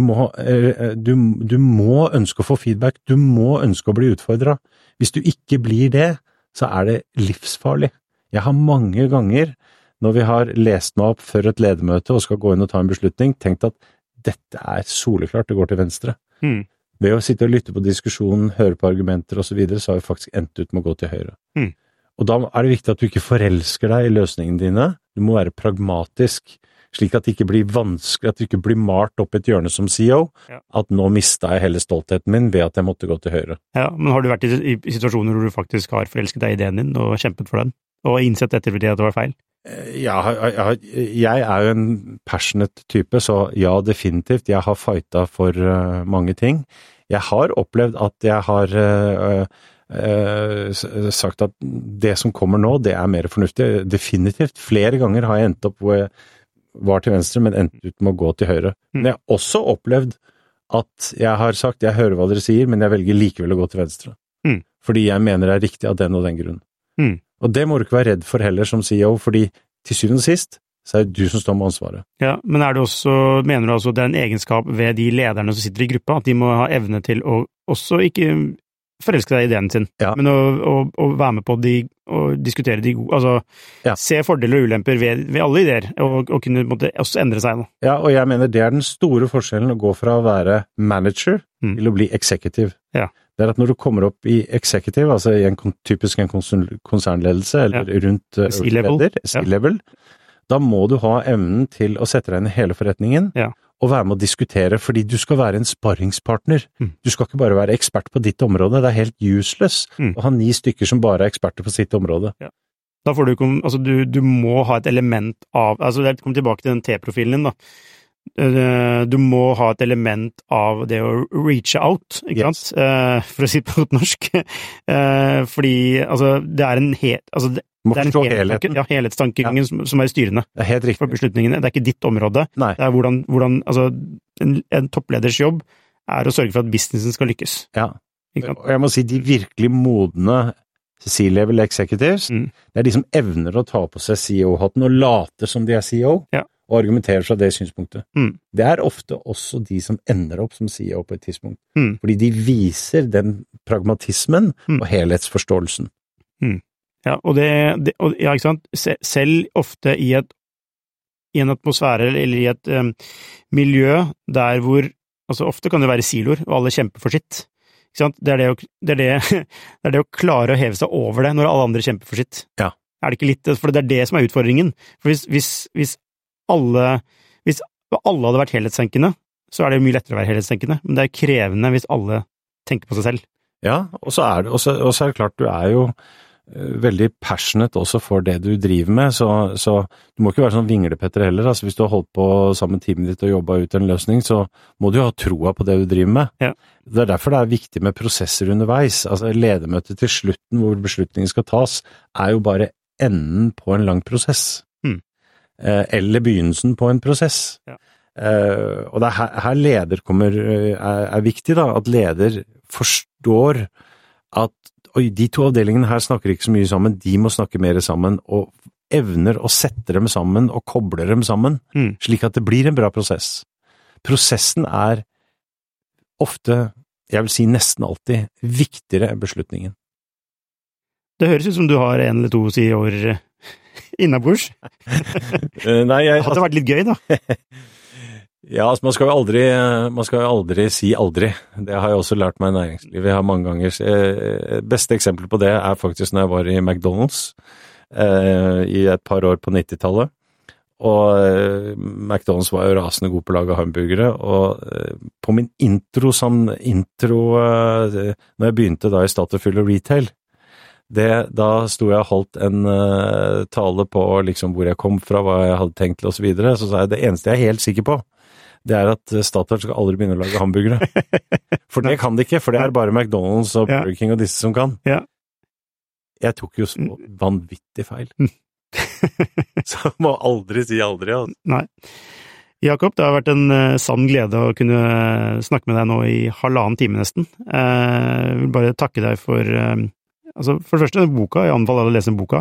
må ønske å få feedback, du må ønske å bli utfordret. Hvis du ikke blir det, så det livsfarlig. Jeg har mange ganger, når vi har lest meg opp før et ledermøte og skal gå inn og ta en beslutning, tenkt at dette soleklart, det går til venstre. Ved å sitte og lytte på diskusjonen, høre på argumenter og så videre, så har vi faktisk endt ut med å gå til høyre. Og da det viktig at du ikke forelsker deg i løsningene dine. Du må være pragmatisk, slik at det ikke blir vanskelig, at du ikke blir malt opp et hjørne som CEO, at nå mistet jeg hele stoltheten min ved at jeg måtte gå til høyre. Ja, men har du vært i situasjoner hvor du faktisk har forelsket deg i ideen din og kjempet for den, og innsett etterpå at det var feil? Ja, jeg jo en passionate type, så ja, definitivt. Jeg har fightet for mange ting. Jeg har opplevd at jeg har sagt at det som kommer nå, det mer fornuftig. Definitivt. Flere ganger har jeg endt opp hvor jeg var til venstre, men endt ut med å gå til høyre. Men jeg har også opplevd at jeg har sagt, jeg hører hva dere sier, men jeg velger likevel å gå til venstre. Fordi jeg mener det riktig av den og den grunnen. Og det må du ikke være redd for heller som CEO, fordi til syvende og sist, så det du som står med ansvaret. Ja, men mener du også det en egenskap ved de lederne som sitter i gruppa, at de må ha evne til å også ikke forelske deg i ideen sin, men å være med på og diskutere de gode, altså se fordeler og ulemper ved alle ideer, og kunne også endre seg. Ja, og jeg mener det den store forskjellen å gå fra å være manager til å bli executive. Ja. Det at når du kommer opp i executive, altså i typisk en konsernledelse, eller rundt C-level, da må du ha evnen til å sette deg inn i hele forretningen, og være med å diskutere, fordi du skal være en sparringspartner. Du skal ikke bare være ekspert på ditt område, det helt useless å ha 9 stykker som bare eksperter på sitt område. Ja. Da får du må ha et element av, det kommer tilbake til den T-profilen din da, du må ha et element av det å reach out, ikke sant? For å si på norsk, fordi, det en helhetstankegangen som styrende for beslutningene. Det ikke ditt område. Nei. Det hvordan en toppleders jobb å sørge for at businessen skal lykkes. Ja, og jeg må si de virkelig modne C-level executives, det de som evner å ta på seg CEO-hatten og later som de CEO, og argumenterer fra det synspunktet. Det ofte også de som ender opp som CEO på et tidspunkt. Fordi de viser den pragmatismen og helhetsforståelsen. Ja, og ikke sant? Selv ofte i en atmosfære eller i et miljø der hvor, ofte kan det være siloer, og alle kjemper for sitt. Ikke sant? Det det å klare å heve seg over det når alle andre kjemper for sitt. Ja. Det ikke litt, for det det som utfordringen. For hvis alle hadde vært helhetstenkende, så det jo mye lettere å være helhetstenkende, men det krevende hvis alle tenker på seg selv. Ja, og så det klart, du jo veldig passionate også for det du driver med, så du må ikke være sånn vinglepetter heller, hvis du har holdt på sammen med teamet ditt og jobbet ut en løsning, så må du jo ha troa på det du driver med. Ja. Det derfor det viktig med prosesser underveis, ledermøtet til slutten hvor beslutningen skal tas, jo bare enden på en lang prosess. Eller begynnelsen på en prosess. Ja. Og det her leder viktig da, at leder forstår at de 2 avdelingene her snakker ikke så mye sammen, de må snakke mer sammen, og evner å sette dem sammen og koble dem sammen, slik at det blir en bra prosess. Prosessen ofte, jeg vil si nesten alltid, viktigere enn beslutningen. Det høres ut som du har 1 eller 2 CEO-er innabords. Nei, det hadde vært litt gøy da. Ja, man skal jo aldri si aldri. Det har jeg også lært meg i næringslivet. Jeg har mange ganger. Beste eksempel på det faktisk når jeg var i McDonald's i et par år på 90-tallet. Og McDonald's var jo rasende god på å lage hamburgere, og på min intro når jeg begynte da i Statoil og retail, da sto jeg og holdt en tale på liksom hvor jeg kom fra, hva jeg hadde tenkt til og så videre, så sa jeg det eneste jeg helt sikker på, det at Statoil skal aldri begynne å lage hamburgere. For det kan de ikke, for det bare McDonald's og Burger King og disse som kan. Ja. Jeg tok jo så vanvittig feil. Så må aldri si aldri. Altså. Nei. Jakob, det har vært en sann glede å kunne snakke med deg nå i 1,5 time nesten. Jeg vil bare takke deg for for det første boka, jeg anbefaler alle å lese boka.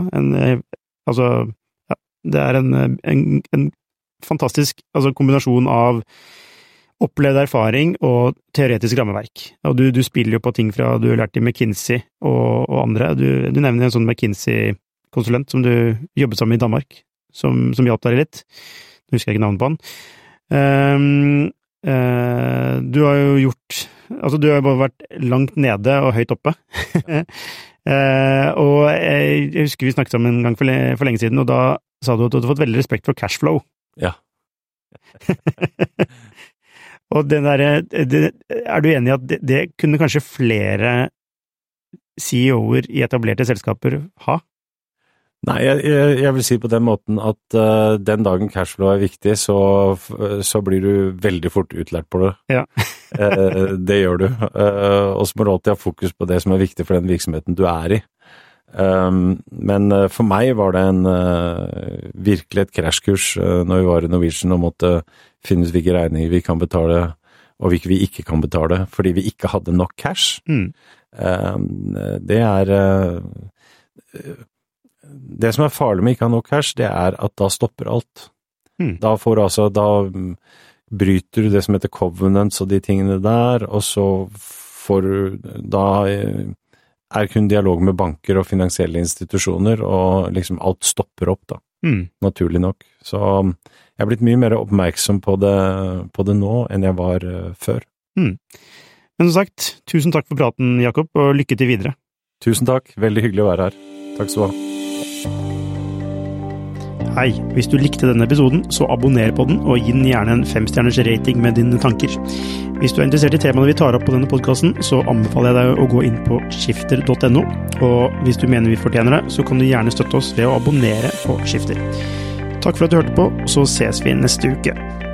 Det en fantastisk kombinasjon av opplevd erfaring og teoretisk rammeverk. Og du spiller jo på ting fra du har lært i McKinsey og andre. Du nevner en sånn McKinsey-konsulent som du jobbet sammen i Danmark, som hjalp deg litt. Nå husker jeg ikke navnet på han. Du har jo gjort du har bare vært langt nede og høyt oppe. Og jeg husker vi snakket sammen en gang for lenge siden, og da sa du at du hadde fått veldig respekt for cashflow. Ja. Og den du enig i at det kunne kanskje flere CEO-er i etablerte selskaper ha? Nei, jeg vil si på den måten at den dagen cashflow viktig, så blir du veldig fort utlært på det. Ja. Det gjør du. Og så må du alltid ha fokus på det som viktig for den virksomheten du i. Men for meg var det virkelig et krasjkurs når vi var i Norwegian og måtte finne ut hvilke regninger vi kan betale og hvilke vi ikke kan betale, fordi vi ikke hadde nok cash. Det som farlig med ikke ha nok cash, det at da stopper alt. Da bryter du det som heter covenants og de tingene der, og så da er kun dialog med banker og finansielle institusjoner, og liksom alt stopper opp da, naturlig nok. Så jeg har blitt mye mer oppmerksom på det nå enn jeg var før. Men som sagt, tusen takk for praten, Jakob, og lykke til videre. Tusen takk, veldig hyggelig å være her. Takk skal du ha. Hei, hvis du likte denne episoden, så abonner på den, og gi den gjerne en 5-stjerners rating med dine tanker. Hvis du er interessert i temaene vi tar opp på denne podcasten, så anbefaler jeg deg å gå inn på skifter.no, og hvis du mener vi fortjener det, så kan du gjerne støtte oss ved å abonnere på Skifter. Takk for at du hørte på, så ses vi neste uke.